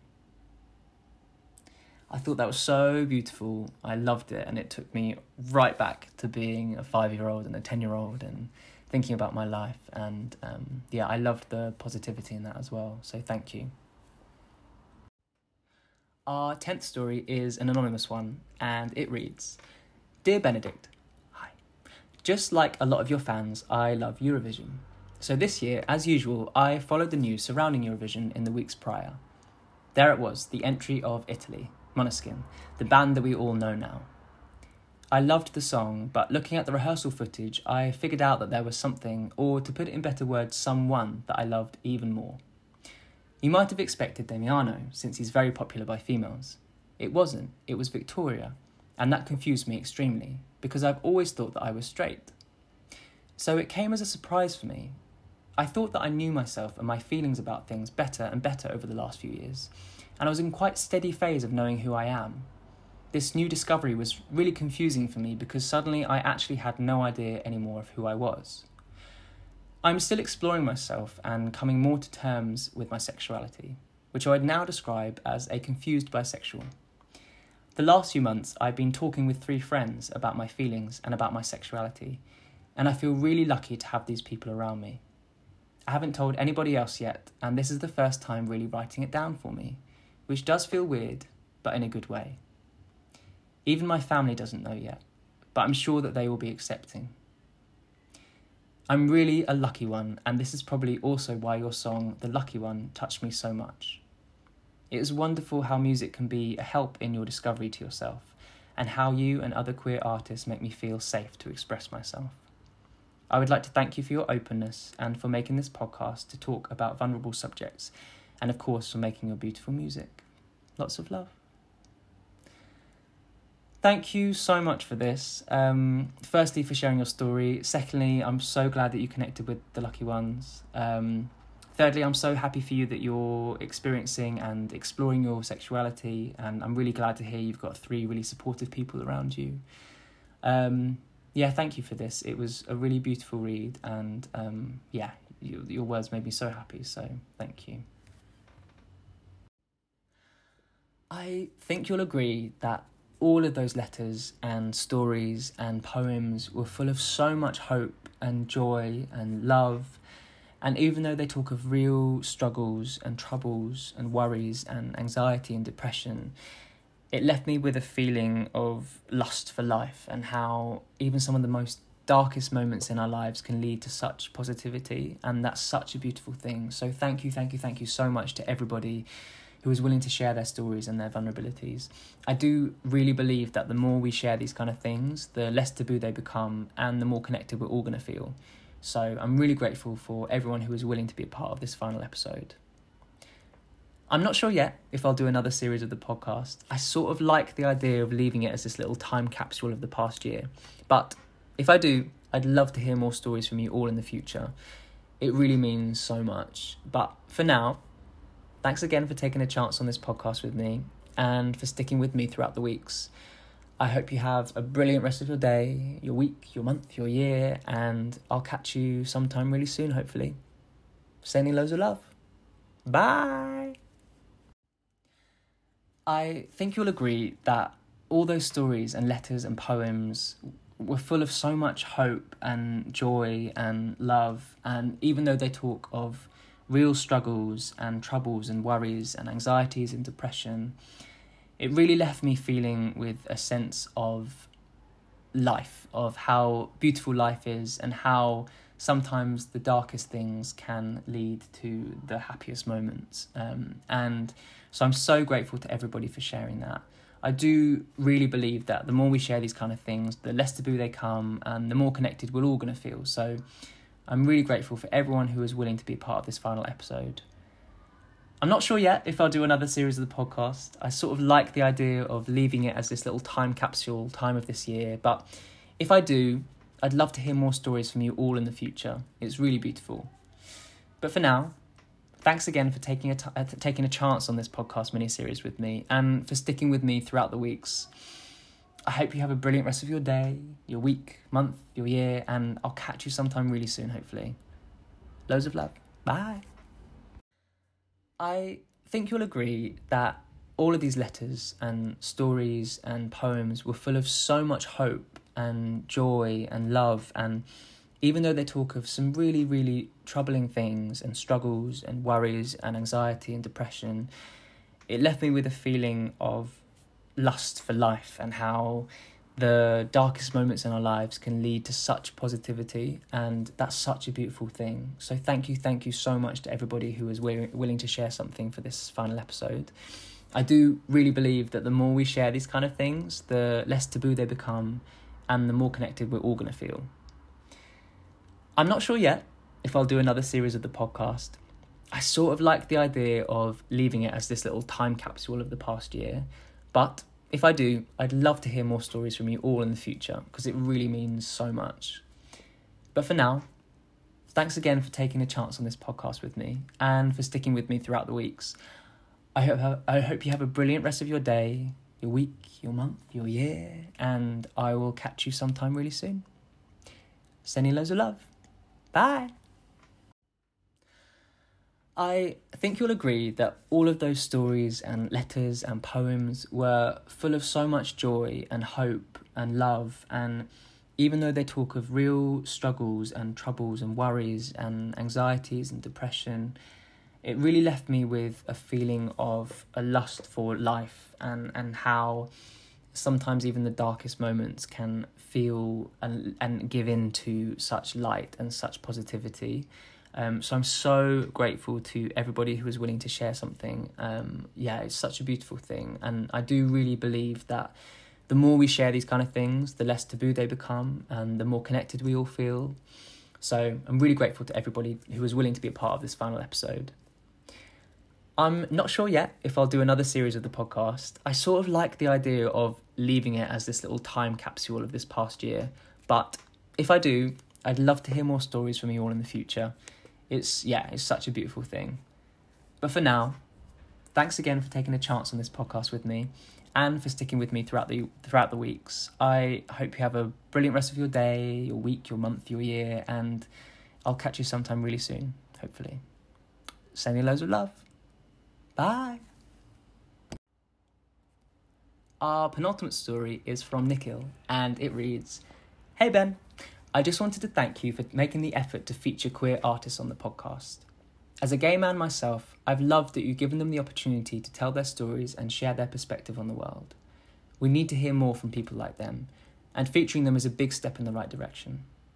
I thought that was so beautiful. I loved it, and it took me right back to being a five-year-old and a ten-year-old and thinking about my life. And um, yeah, I loved the positivity in that as well, so thank you. Our tenth story is an anonymous one, and it reads, Dear Benedict, hi. Just like a lot of your fans, I love Eurovision. So this year, as usual, I followed the news surrounding Eurovision in the weeks prior. There it was, the entry of Italy, Måneskin, the band that we all know now. I loved the song, but looking at the rehearsal footage, I figured out that there was something, or to put it in better words, someone that I loved even more. You might have expected Damiano, since he's very popular by females. It wasn't, it was Victoria, and that confused me extremely, because I've always thought that I was straight. So it came as a surprise for me. I thought that I knew myself and my feelings about things better and better over the last few years, and I was in quite a steady phase of knowing who I am. This new discovery was really confusing for me because suddenly I actually had no idea anymore of who I was. I'm still exploring myself and coming more to terms with my sexuality, which I would now describe as a confused bisexual. The last few months I've been talking with three friends about my feelings and about my sexuality, and I feel really lucky to have these people around me. I haven't told anybody else yet, and this is the first time really writing it down for me, which does feel weird, but in a good way. Even my family doesn't know yet, but I'm sure that they will be accepting. I'm really a lucky one, and this is probably also why your song, The Lucky One, touched me so much. It is wonderful how music can be a help in your discovery to yourself, and how you and other queer artists make me feel safe to express myself. I would like to thank you for your openness and for making this podcast to talk about vulnerable subjects, and of course for making your beautiful music. Lots of love. Thank you so much for this. Um, firstly, for sharing your story. Secondly, I'm so glad that you connected with the lucky ones. Um, thirdly, I'm so happy for you that you're experiencing and exploring your sexuality, and I'm really glad to hear you've got three really supportive people around you. Um, yeah, thank you for this. It was a really beautiful read, and um, yeah, you, your words made me so happy, so thank you. I think you'll agree that all of those letters and stories and poems were full of so much hope and joy and love, and even though they talk of real struggles and troubles and worries and anxiety and depression, it left me with a feeling of lust for life, and how even some of the most darkest moments in our lives can lead to such positivity, and that's such a beautiful thing. So thank you, thank you, thank you so much to everybody who is willing to share their stories and their vulnerabilities. I do really believe that the more we share these kind of things, the less taboo they become and the more connected we're all going to feel. So I'm really grateful for everyone who is willing to be a part of this final episode. I'm not sure yet if I'll do another series of the podcast. I sort of like the idea of leaving it as this little time capsule of the past year. But if I do, I'd love to hear more stories from you all in the future. It really means so much. But for now, thanks again for taking a chance on this podcast with me and for sticking with me throughout the weeks. I hope you have a brilliant rest of your day, your week, your month, your year, and I'll catch you sometime really soon, hopefully. Sending loads of love. Bye! I think you'll agree that all those stories and letters and poems were full of so much hope and joy and love, and even though they talk of real struggles and troubles and worries and anxieties and depression, it really left me feeling with a sense of life, of how beautiful life is and how sometimes the darkest things can lead to the happiest moments. Um, and so I'm so grateful to everybody for sharing that. I do really believe that the more we share these kind of things, the less taboo they come and the more connected we're all going to feel. So I'm really grateful for everyone who is willing to be a part of this final episode. I'm not sure yet if I'll do another series of the podcast. I sort of like the idea of leaving it as this little time capsule time of this year. But if I do, I'd love to hear more stories from you all in the future. It's really beautiful. But for now, thanks again for taking a, t- uh, taking a chance on this podcast mini-series with me and for sticking with me throughout the weeks. I hope you have a brilliant rest of your day, your week, month, your year, and I'll catch you sometime really soon, hopefully. Loads of love. Bye. I think you'll agree that all of these letters and stories and poems were full of so much hope and joy and love, and even though they talk of some really, really troubling things and struggles and worries and anxiety and depression, it left me with a feeling of lust for life and how the darkest moments in our lives can lead to such positivity, and that's such a beautiful thing. So thank you, thank you so much to everybody who is wi- willing to share something for this final episode. I do really believe that the more we share these kind of things, the less taboo they become and the more connected we're all going to feel. I'm not sure yet if I'll do another series of the podcast. I sort of like the idea of leaving it as this little time capsule of the past year, but if I do, I'd love to hear more stories from you all in the future because it really means so much. But for now, thanks again for taking a chance on this podcast with me and for sticking with me throughout the weeks. I hope I hope you have a brilliant rest of your day, your week, your month, your year, and I will catch you sometime really soon. Sending loads of love. Bye. I think you'll agree that all of those stories and letters and poems were full of so much joy and hope and love, and even though they talk of real struggles and troubles and worries and anxieties and depression, it really left me with a feeling of a lust for life and, and how sometimes even the darkest moments can feel and, and give in to such light and such positivity. Um, so I'm so grateful to everybody who is willing to share something. Um, yeah, it's such a beautiful thing. And I do really believe that the more we share these kind of things, the less taboo they become and the more connected we all feel. So I'm really grateful to everybody who is willing to be a part of this final episode. I'm not sure yet if I'll do another series of the podcast. I sort of like the idea of leaving it as this little time capsule of this past year. But if I do, I'd love to hear more stories from you all in the future. It's, yeah, it's such a beautiful thing. But for now, thanks again for taking a chance on this podcast with me and for sticking with me throughout the throughout the weeks. I hope you have a brilliant rest of your day, your week, your month, your year, and I'll catch you sometime really soon, hopefully. Sending loads of love. Bye. Our penultimate story is from Nikhil, and it reads, Hey Ben, I just wanted to thank you for making the effort to feature queer artists on the podcast. As a gay man myself, I've loved that you've given them the opportunity to tell their stories and share their perspective on the world. We need to hear more from people like them, and featuring them is a big step in the right direction.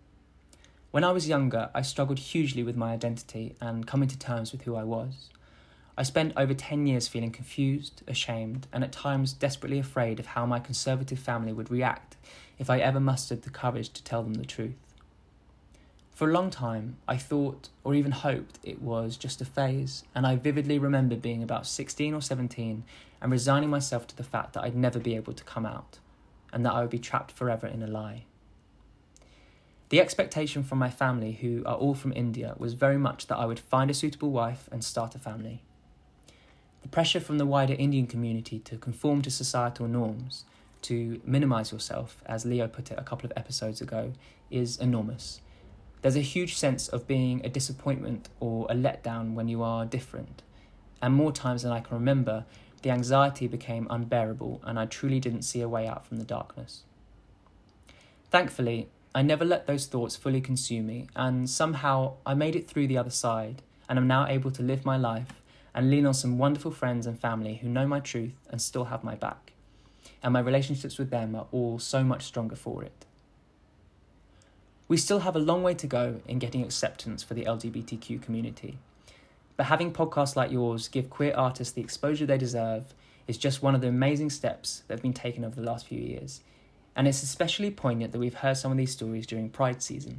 When I was younger, I struggled hugely with my identity and coming to terms with who I was. I spent over ten years feeling confused, ashamed, and at times desperately afraid of how my conservative family would react if I ever mustered the courage to tell them the truth. For a long time, I thought, or even hoped, it was just a phase, and I vividly remember being about sixteen or seventeen and resigning myself to the fact that I'd never be able to come out, and that I would be trapped forever in a lie. The expectation from my family, who are all from India, was very much that I would find a suitable wife and start a family. The pressure from the wider Indian community to conform to societal norms, to minimise yourself, as Leo put it a couple of episodes ago, is enormous. There's a huge sense of being a disappointment or a letdown when you are different. And more times than I can remember, the anxiety became unbearable and I truly didn't see a way out from the darkness. Thankfully, I never let those thoughts fully consume me, and somehow I made it through the other side and am now able to live my life and lean on some wonderful friends and family who know my truth and still have my back. And my relationships with them are all so much stronger for it. We still have a long way to go in getting acceptance for the L G B T Q community. But having podcasts like yours give queer artists the exposure they deserve is just one of the amazing steps that have been taken over the last few years. And it's especially poignant that we've heard some of these stories during Pride season.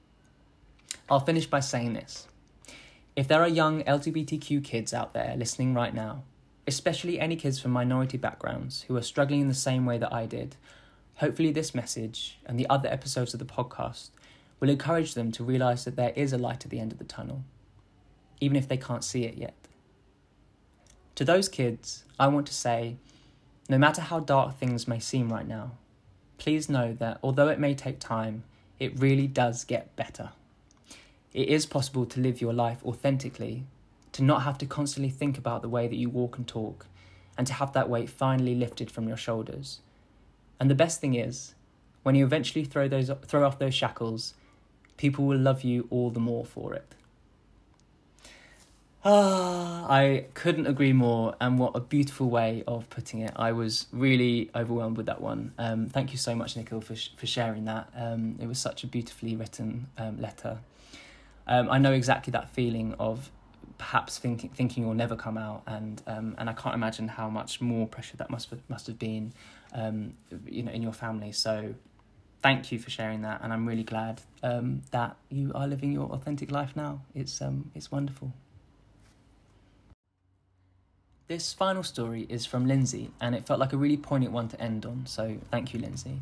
I'll finish by saying this. If there are young L G B T Q kids out there listening right now, especially any kids from minority backgrounds who are struggling in the same way that I did, hopefully this message and the other episodes of the podcast will encourage them to realise that there is a light at the end of the tunnel, even if they can't see it yet. To those kids, I want to say, no matter how dark things may seem right now, please know that although it may take time, it really does get better. It is possible to live your life authentically, to not have to constantly think about the way that you walk and talk, and to have that weight finally lifted from your shoulders. And the best thing is, when you eventually throw those throw off those shackles, people will love you all the more for it. Ah, I couldn't agree more, and what a beautiful way of putting it. I was really overwhelmed with that one. Um, thank you so much, Nikhil, for sh- for sharing that. Um, it was such a beautifully written um, letter. Um, I know exactly that feeling of perhaps thinking thinking you'll never come out, and um, and I can't imagine how much more pressure that must have, must have been, um, you know, in your family. So, thank you for sharing that, and I'm really glad um, that you are living your authentic life now. It's um it's wonderful. This final story is from Lindsay, and it felt like a really poignant one to end on. So, thank you, Lindsay.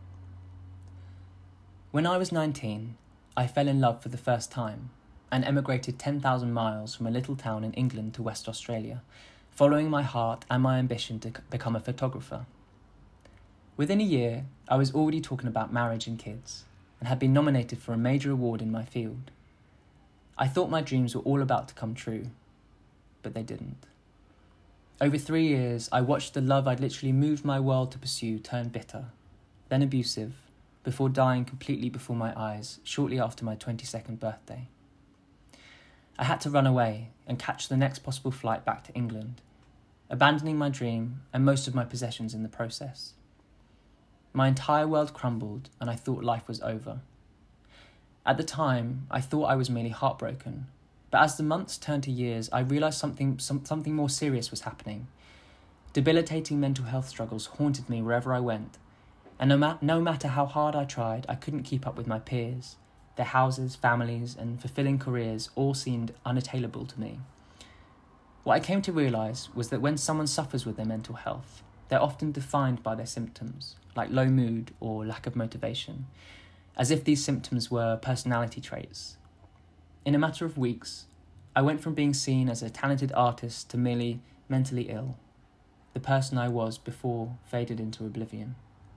When I was nineteen, I fell in love for the first time and emigrated ten thousand miles from a little town in England to West Australia, following my heart and my ambition to become a photographer. Within a year, I was already talking about marriage and kids, and had been nominated for a major award in my field. I thought my dreams were all about to come true, but they didn't. Over three years, I watched the love I'd literally moved my world to pursue turn bitter, then abusive, before dying completely before my eyes shortly after my twenty-second birthday. I had to run away and catch the next possible flight back to England, abandoning my dream and most of my possessions in the process. My entire world crumbled and I thought life was over. At the time, I thought I was merely heartbroken, but as the months turned to years, I realised something, some, something more serious was happening. Debilitating mental health struggles haunted me wherever I went, and no, ma- no matter how hard I tried, I couldn't keep up with my peers. Their houses, families, and fulfilling careers all seemed unattainable to me. What I came to realise was that when someone suffers with their mental health, they're often defined by their symptoms, like low mood or lack of motivation, as if these symptoms were personality traits. In a matter of weeks, I went from being seen as a talented artist to merely mentally ill. The person I was before faded into oblivion.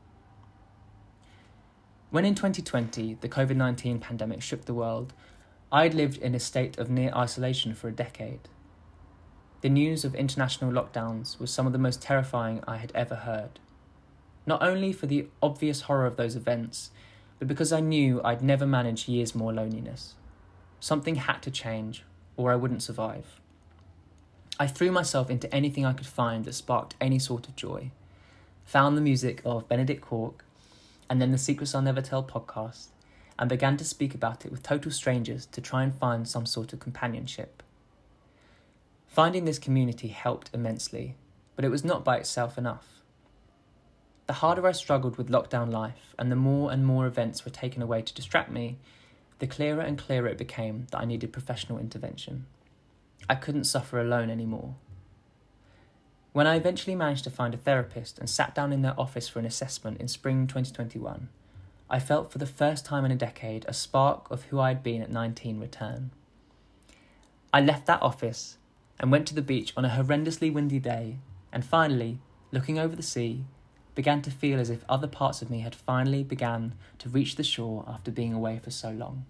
When in twenty twenty, the covid nineteen pandemic shook the world, I had lived in a state of near isolation for a decade. The news of international lockdowns was some of the most terrifying I had ever heard. Not only for the obvious horror of those events, but because I knew I'd never manage years more loneliness. Something had to change, or I wouldn't survive. I threw myself into anything I could find that sparked any sort of joy, found the music of Benedict Cork, and then the Secrets I'll Never Tell podcast, and began to speak about it with total strangers to try and find some sort of companionship. Finding this community helped immensely, but it was not by itself enough. The harder I struggled with lockdown life and the more and more events were taken away to distract me, the clearer and clearer it became that I needed professional intervention. I couldn't suffer alone anymore. When I eventually managed to find a therapist and sat down in their office for an assessment in spring twenty twenty-one, I felt for the first time in a decade a spark of who I had been at nineteen return. I left that office and went to the beach on a horrendously windy day, and finally, looking over the sea, began to feel as if other parts of me had finally begun to reach the shore after being away for so long.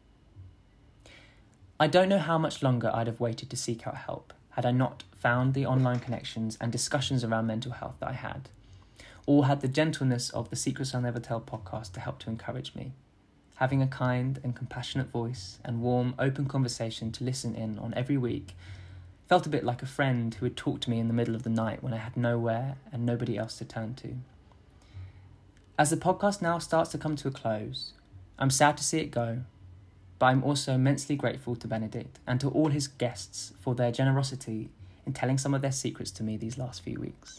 I don't know how much longer I'd have waited to seek out help had I not found the online connections and discussions around mental health that I had, or had the gentleness of the Secrets I'll Never Tell podcast to help to encourage me. Having a kind and compassionate voice and warm, open conversation to listen in on every week felt a bit like a friend who would talk to me in the middle of the night when I had nowhere and nobody else to turn to. As the podcast now starts to come to a close, I'm sad to see it go, but I'm also immensely grateful to Benedict and to all his guests for their generosity in telling some of their secrets to me these last few weeks.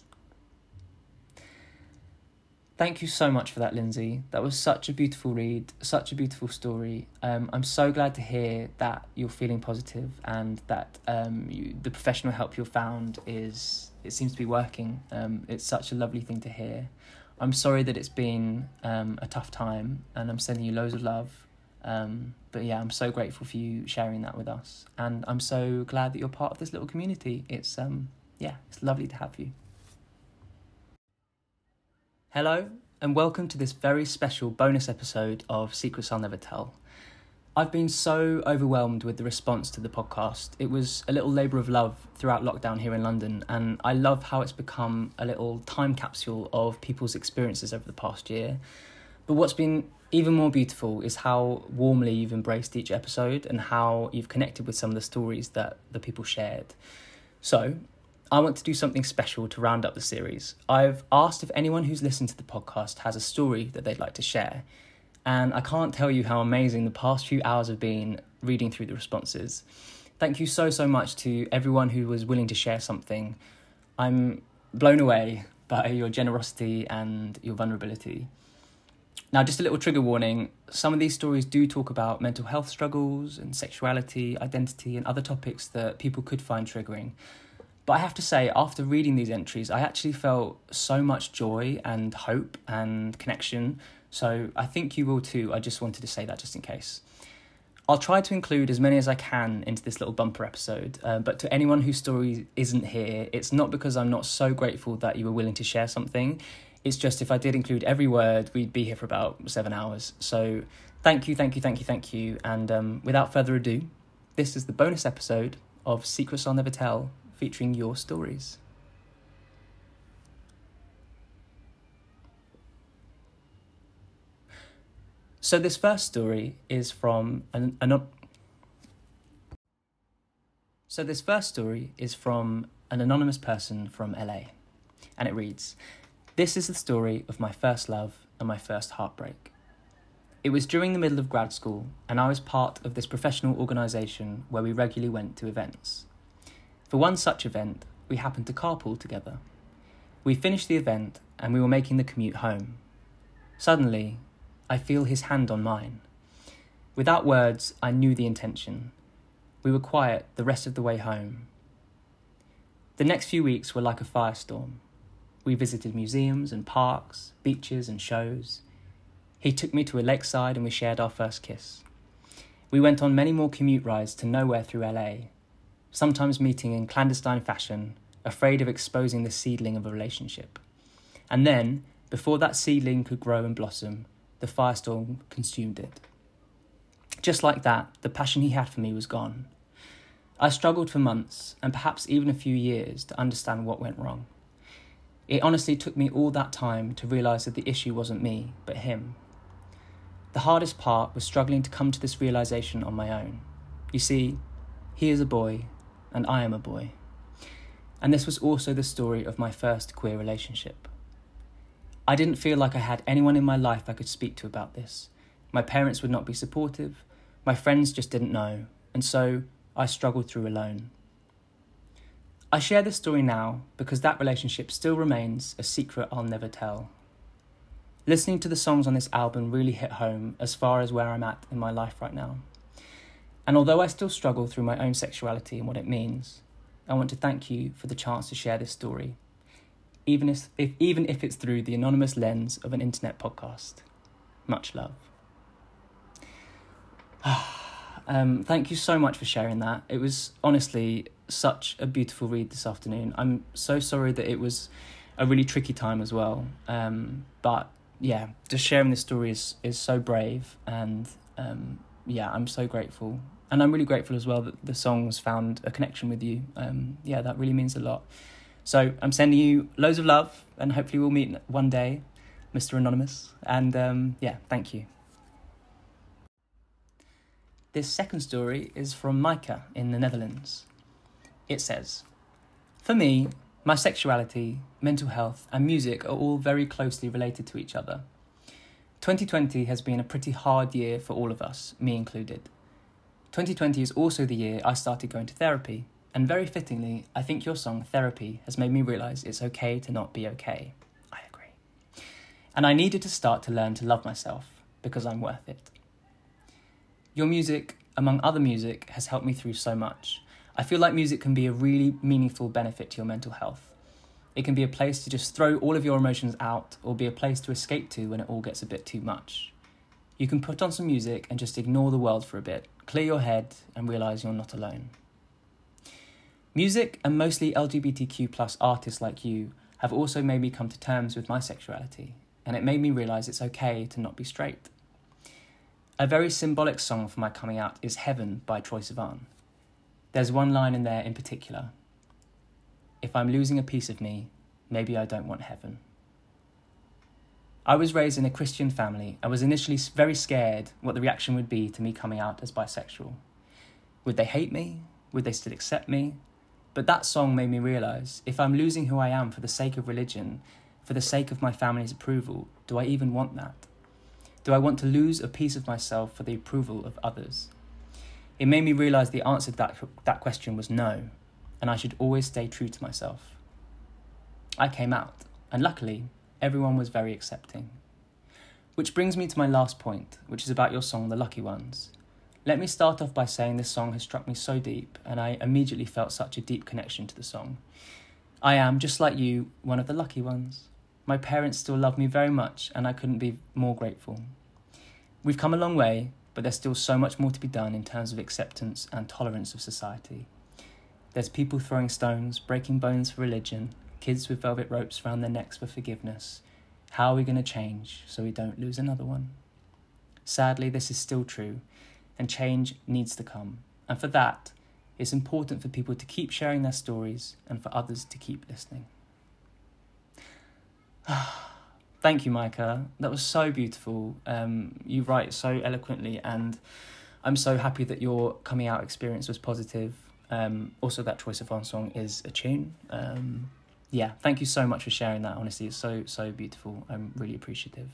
Thank you so much for that, Lindsay. That was such a beautiful read, such a beautiful story. Um, I'm so glad to hear that you're feeling positive and that um, you, the professional help you've found is, it seems to be working. Um, it's such a lovely thing to hear. I'm sorry that it's been um, a tough time, and I'm sending you loads of love. Um, but yeah, I'm so grateful for you sharing that with us. And I'm so glad that you're part of this little community. It's, um, yeah, it's lovely to have you. Hello, and welcome to this very special bonus episode of Secrets I'll Never Tell. I've been so overwhelmed with the response to the podcast. It was a little labour of love throughout lockdown here in London, and I love how it's become a little time capsule of people's experiences over the past year. But what's been even more beautiful is how warmly you've embraced each episode and how you've connected with some of the stories that the people shared. So I want to do something special to round up the series. I've asked if anyone who's listened to the podcast has a story that they'd like to share. And I can't tell you how amazing the past few hours have been reading through the responses. Thank you so, so much to everyone who was willing to share something. I'm blown away by your generosity and your vulnerability. Now, just a little trigger warning, some of these stories do talk about mental health struggles and sexuality, identity, and other topics that people could find triggering. But I have to say, after reading these entries, I actually felt so much joy and hope and connection. So I think you will too. I just wanted to say that just in case. I'll try to include as many as I can into this little bumper episode. Uh, but to anyone whose story isn't here, it's not because I'm not so grateful that you were willing to share something. It's just if I did include every word, we'd be here for about seven hours. So thank you, thank you, thank you, thank you. And um, without further ado, this is the bonus episode of Secrets I'll Never Tell, featuring your stories. So this first story is from an, an So this first story is from an anonymous person from L A, and it reads, "This is the story of my first love and my first heartbreak. It was during the middle of grad school, and I was part of this professional organisation where we regularly went to events. For one such event, we happened to carpool together. We finished the event and we were making the commute home. Suddenly, I feel his hand on mine. Without words, I knew the intention. We were quiet the rest of the way home. The next few weeks were like a firestorm. We visited museums and parks, beaches and shows. He took me to a lakeside and we shared our first kiss. We went on many more commute rides to nowhere through L A, sometimes meeting in clandestine fashion, afraid of exposing the seedling of a relationship. And then, before that seedling could grow and blossom, the firestorm consumed it. Just like that, the passion he had for me was gone. I struggled for months, and perhaps even a few years, to understand what went wrong. It honestly took me all that time to realise that the issue wasn't me, but him. The hardest part was struggling to come to this realisation on my own. You see, he is a boy, and I am a boy. And this was also the story of my first queer relationship. I didn't feel like I had anyone in my life I could speak to about this, My parents would not be supportive. My friends just didn't know. And so I struggled through alone. I share this story now because that relationship still remains a secret I'll never tell. Listening to the songs on this album really hit home as far as where I'm at in my life right now. And although I still struggle through my own sexuality and what it means, I want to thank you for the chance to share this story, even if, if even if it's through the anonymous lens of an internet podcast. Much love. um, thank you so much for sharing that. It was honestly such a beautiful read this afternoon. I'm so sorry that it was a really tricky time as well. Um, but yeah, just sharing this story is, is so brave, and um, yeah, I'm so grateful. And I'm really grateful as well that the songs found a connection with you. Um, yeah, that really means a lot. So I'm sending you loads of love, and hopefully we'll meet one day, Mister Anonymous. And um, yeah, thank you. This second story is from Micah in the Netherlands. It says, "For me, my sexuality, mental health and music are all very closely related to each other. twenty twenty has been a pretty hard year for all of us, me included. twenty twenty is also the year I started going to therapy, and very fittingly, I think your song Therapy has made me realise it's okay to not be okay. I agree. And I needed to start to learn to love myself, because I'm worth it. Your music, among other music, has helped me through so much. I feel like music can be a really meaningful benefit to your mental health. It can be a place to just throw all of your emotions out, or be a place to escape to when it all gets a bit too much. You can put on some music and just ignore the world for a bit, clear your head and realise you're not alone. Music and mostly L G B T Q plus artists like you have also made me come to terms with my sexuality, and it made me realise it's okay to not be straight. A very symbolic song for my coming out is Heaven by Troye Sivan. There's one line in there in particular. If I'm losing a piece of me, maybe I don't want heaven. I was raised in a Christian family and was initially very scared what the reaction would be to me coming out as bisexual. Would they hate me? Would they still accept me? But that song made me realise, if I'm losing who I am for the sake of religion, for the sake of my family's approval, do I even want that? Do I want to lose a piece of myself for the approval of others? It made me realise the answer to that, that question was no, and I should always stay true to myself. I came out, and luckily, everyone was very accepting. Which brings me to my last point, which is about your song, The Lucky Ones. Let me start off by saying this song has struck me so deep, and I immediately felt such a deep connection to the song. I am, just like you, one of the lucky ones. My parents still love me very much, and I couldn't be more grateful. We've come a long way, but there's still so much more to be done in terms of acceptance and tolerance of society. There's people throwing stones, breaking bones for religion, kids with velvet ropes around their necks for forgiveness. How are we going to change so we don't lose another one? Sadly, this is still true, and change needs to come. And for that, it's important for people to keep sharing their stories and for others to keep listening. Thank you, Micah. That was so beautiful. Um, you write so eloquently, and I'm so happy that your coming out experience was positive. Um, also, that Troye Sivan song is a tune. Um, yeah, thank you so much for sharing that. Honestly, it's so, so beautiful. I'm really appreciative.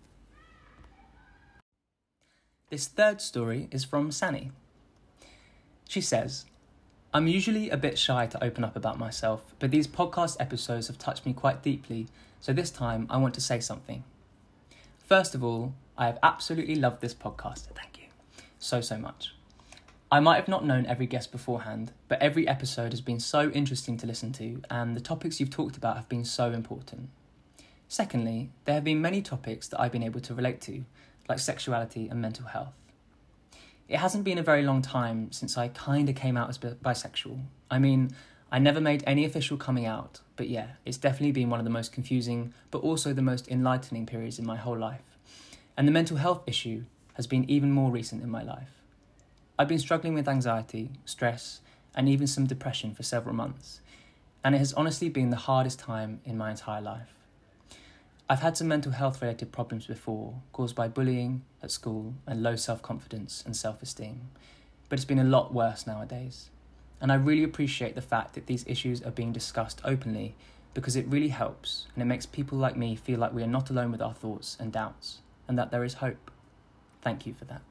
This third story is from Sani. She says, I'm usually a bit shy to open up about myself, but these podcast episodes have touched me quite deeply, so this time I want to say something. First of all, I have absolutely loved this podcast. Thank you so, so much. I might have not known every guest beforehand, but every episode has been so interesting to listen to, and the topics you've talked about have been so important. Secondly, there have been many topics that I've been able to relate to, like sexuality and mental health. It hasn't been a very long time since I kind of came out as bisexual. I mean, I never made any official coming out, but yeah, it's definitely been one of the most confusing, but also the most enlightening periods in my whole life. And the mental health issue has been even more recent in my life. I've been struggling with anxiety, stress, and even some depression for several months, and it has honestly been the hardest time in my entire life. I've had some mental health related problems before, caused by bullying at school and low self-confidence and self-esteem, but it's been a lot worse nowadays. And I really appreciate the fact that these issues are being discussed openly, because it really helps, and it makes people like me feel like we are not alone with our thoughts and doubts, and that there is hope. Thank you for that.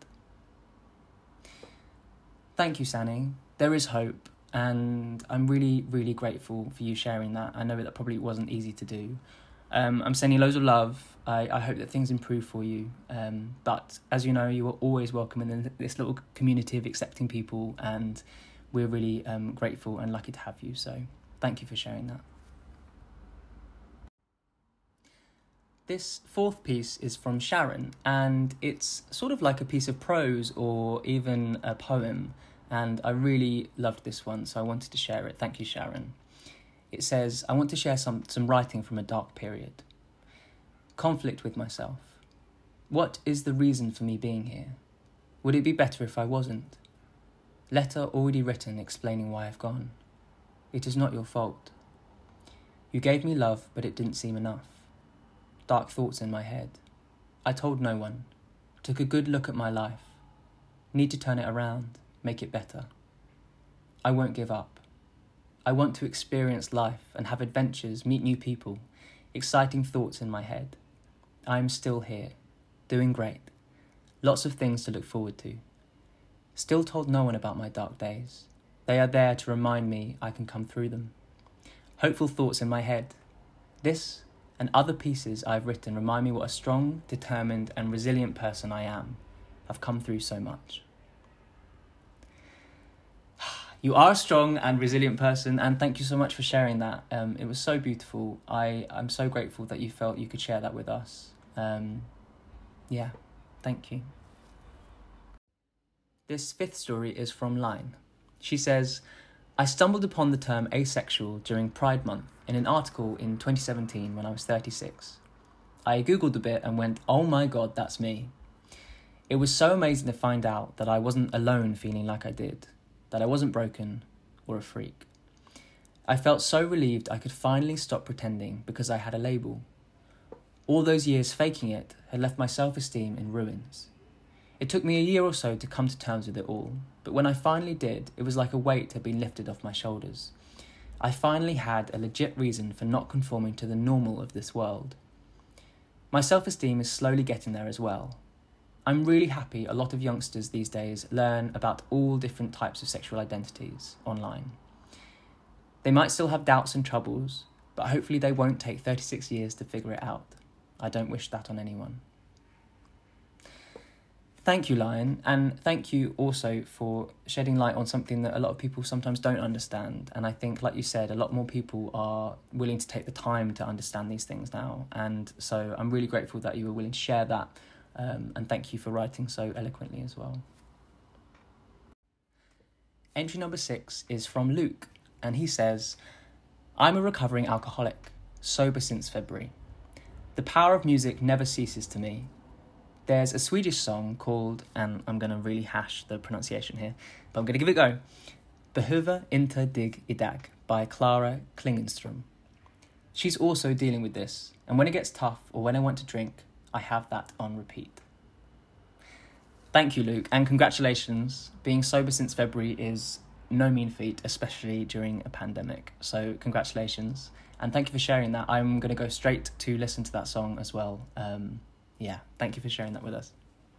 Thank you, Sani. There is hope, and I'm really, really grateful for you sharing that. I know that probably wasn't easy to do. Um, I'm sending loads of love. I, I hope that things improve for you. Um, but as you know, you are always welcome in this little community of accepting people, and we're really um, grateful and lucky to have you. So thank you for sharing that. This fourth piece is from Sharon, and it's sort of like a piece of prose or even a poem, and I really loved this one, so I wanted to share it. Thank you, Sharon. It says, I want to share some, some writing from a dark period. Conflict with myself. What is the reason for me being here? Would it be better if I wasn't? Letter already written explaining why I've gone. It is not your fault. You gave me love, but it didn't seem enough. Dark thoughts in my head. I told no one. Took a good look at my life. Need to turn it around, make it better. I won't give up. I want to experience life and have adventures, meet new people, exciting thoughts in my head. I am still here, doing great. Lots of things to look forward to. Still told no one about my dark days. They are there to remind me I can come through them. Hopeful thoughts in my head. This and other pieces I've written remind me what a strong, determined and resilient person I am. I've come through so much. You are a strong and resilient person, and thank you so much for sharing that. Um, it was so beautiful. I, I'm so grateful that you felt you could share that with us. Um, yeah, thank you. This fifth story is from Line. She says, I stumbled upon the term asexual during Pride Month in an article in twenty seventeen when I was thirty-six. I googled a bit and went, oh my god, that's me. It was so amazing to find out that I wasn't alone feeling like I did, that I wasn't broken or a freak. I felt so relieved I could finally stop pretending because I had a label. All those years faking it had left my self-esteem in ruins. It took me a year or so to come to terms with it all, but when I finally did, it was like a weight had been lifted off my shoulders. I finally had a legit reason for not conforming to the normal of this world. My self-esteem is slowly getting there as well. I'm really happy a lot of youngsters these days learn about all different types of sexual identities online. They might still have doubts and troubles, but hopefully they won't take thirty-six years to figure it out. I don't wish that on anyone. Thank you, Lion, and thank you also for shedding light on something that a lot of people sometimes don't understand. And I think, like you said, a lot more people are willing to take the time to understand these things now. And so I'm really grateful that you were willing to share that. Um, and thank you for writing so eloquently as well. Entry number six is from Luke, and he says, I'm a recovering alcoholic, sober since February. The power of music never ceases to me. There's a Swedish song called, and I'm going to really hash the pronunciation here, but I'm going to give it a go, Behöver inte dig idag by Clara Klingenström. She's also dealing with this, and when it gets tough or when I want to drink, I have that on repeat. Thank you, Luke, and congratulations. Being sober since February is no mean feat, especially during a pandemic. So congratulations, and thank you for sharing that. I'm going to go straight to listen to that song as well. Um, yeah, thank you for sharing that with us.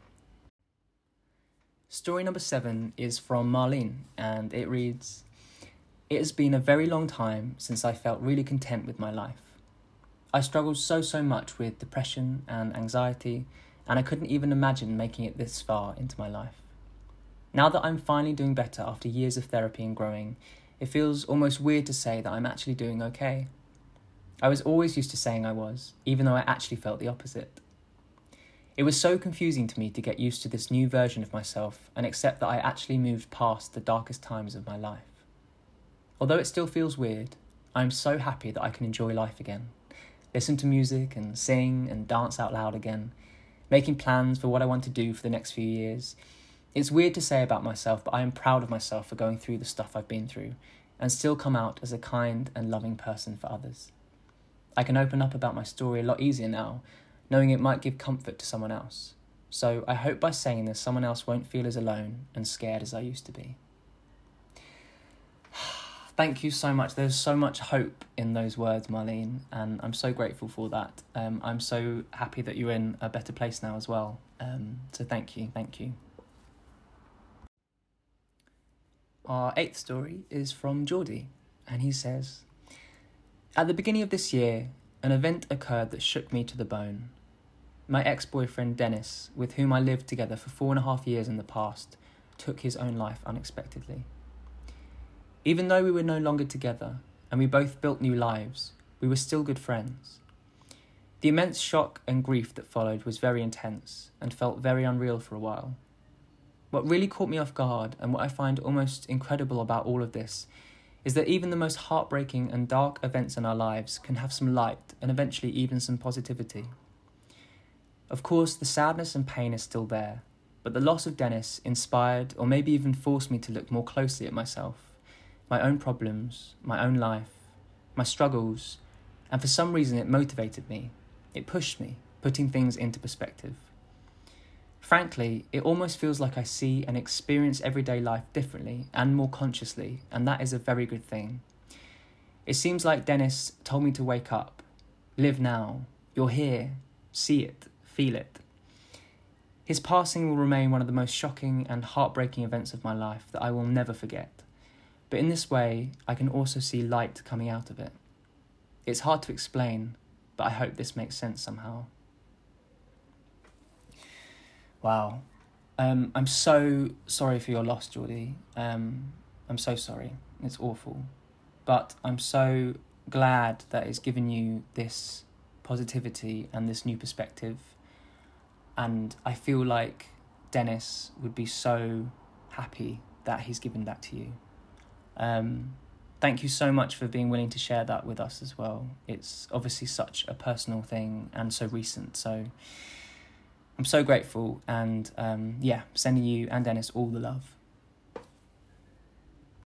Story number seven is from Marlene, and it reads, It has been a very long time since I felt really content with my life. I struggled so, so much with depression and anxiety, and I couldn't even imagine making it this far into my life. Now that I'm finally doing better after years of therapy and growing, it feels almost weird to say that I'm actually doing okay. I was always used to saying I was, even though I actually felt the opposite. It was so confusing to me to get used to this new version of myself and accept that I actually moved past the darkest times of my life. Although it still feels weird, I'm so happy that I can enjoy life again. Listen to music and sing and dance out loud again, making plans for what I want to do for the next few years. It's weird to say about myself, but I am proud of myself for going through the stuff I've been through and still come out as a kind and loving person for others. I can open up about my story a lot easier now, knowing it might give comfort to someone else. So I hope by saying this, someone else won't feel as alone and scared as I used to be. Thank you so much. There's so much hope in those words, Marlene, and I'm so grateful for that. Um, I'm so happy that you're in a better place now as well. Um, so thank you, thank you. Our eighth story is from Geordie, and he says, at the beginning of this year, an event occurred that shook me to the bone. My ex-boyfriend Dennis, with whom I lived together for four and a half years in the past, took his own life unexpectedly. Even though we were no longer together, and we both built new lives, we were still good friends. The immense shock and grief that followed was very intense, and felt very unreal for a while. What really caught me off guard, and what I find almost incredible about all of this, is that even the most heartbreaking and dark events in our lives can have some light, and eventually even some positivity. Of course, the sadness and pain is still there, but the loss of Dennis inspired or maybe even forced me to look more closely at myself, my own problems, my own life, my struggles, and for some reason it motivated me. It pushed me, putting things into perspective. Frankly, it almost feels like I see and experience everyday life differently and more consciously, and that is a very good thing. It seems like Dennis told me to wake up, live now, you're here, see it, feel it. His passing will remain one of the most shocking and heartbreaking events of my life that I will never forget. But in this way, I can also see light coming out of it. It's hard to explain, but I hope this makes sense somehow. Wow. Um, I'm so sorry for your loss, Geordie. Um, I'm so sorry. It's awful. But I'm so glad that it's given you this positivity and this new perspective. And I feel like Dennis would be so happy that he's given that to you. Um, thank you so much for being willing to share that with us as well. It's obviously such a personal thing and so recent. So I'm so grateful, and um, yeah, sending you and Dennis all the love.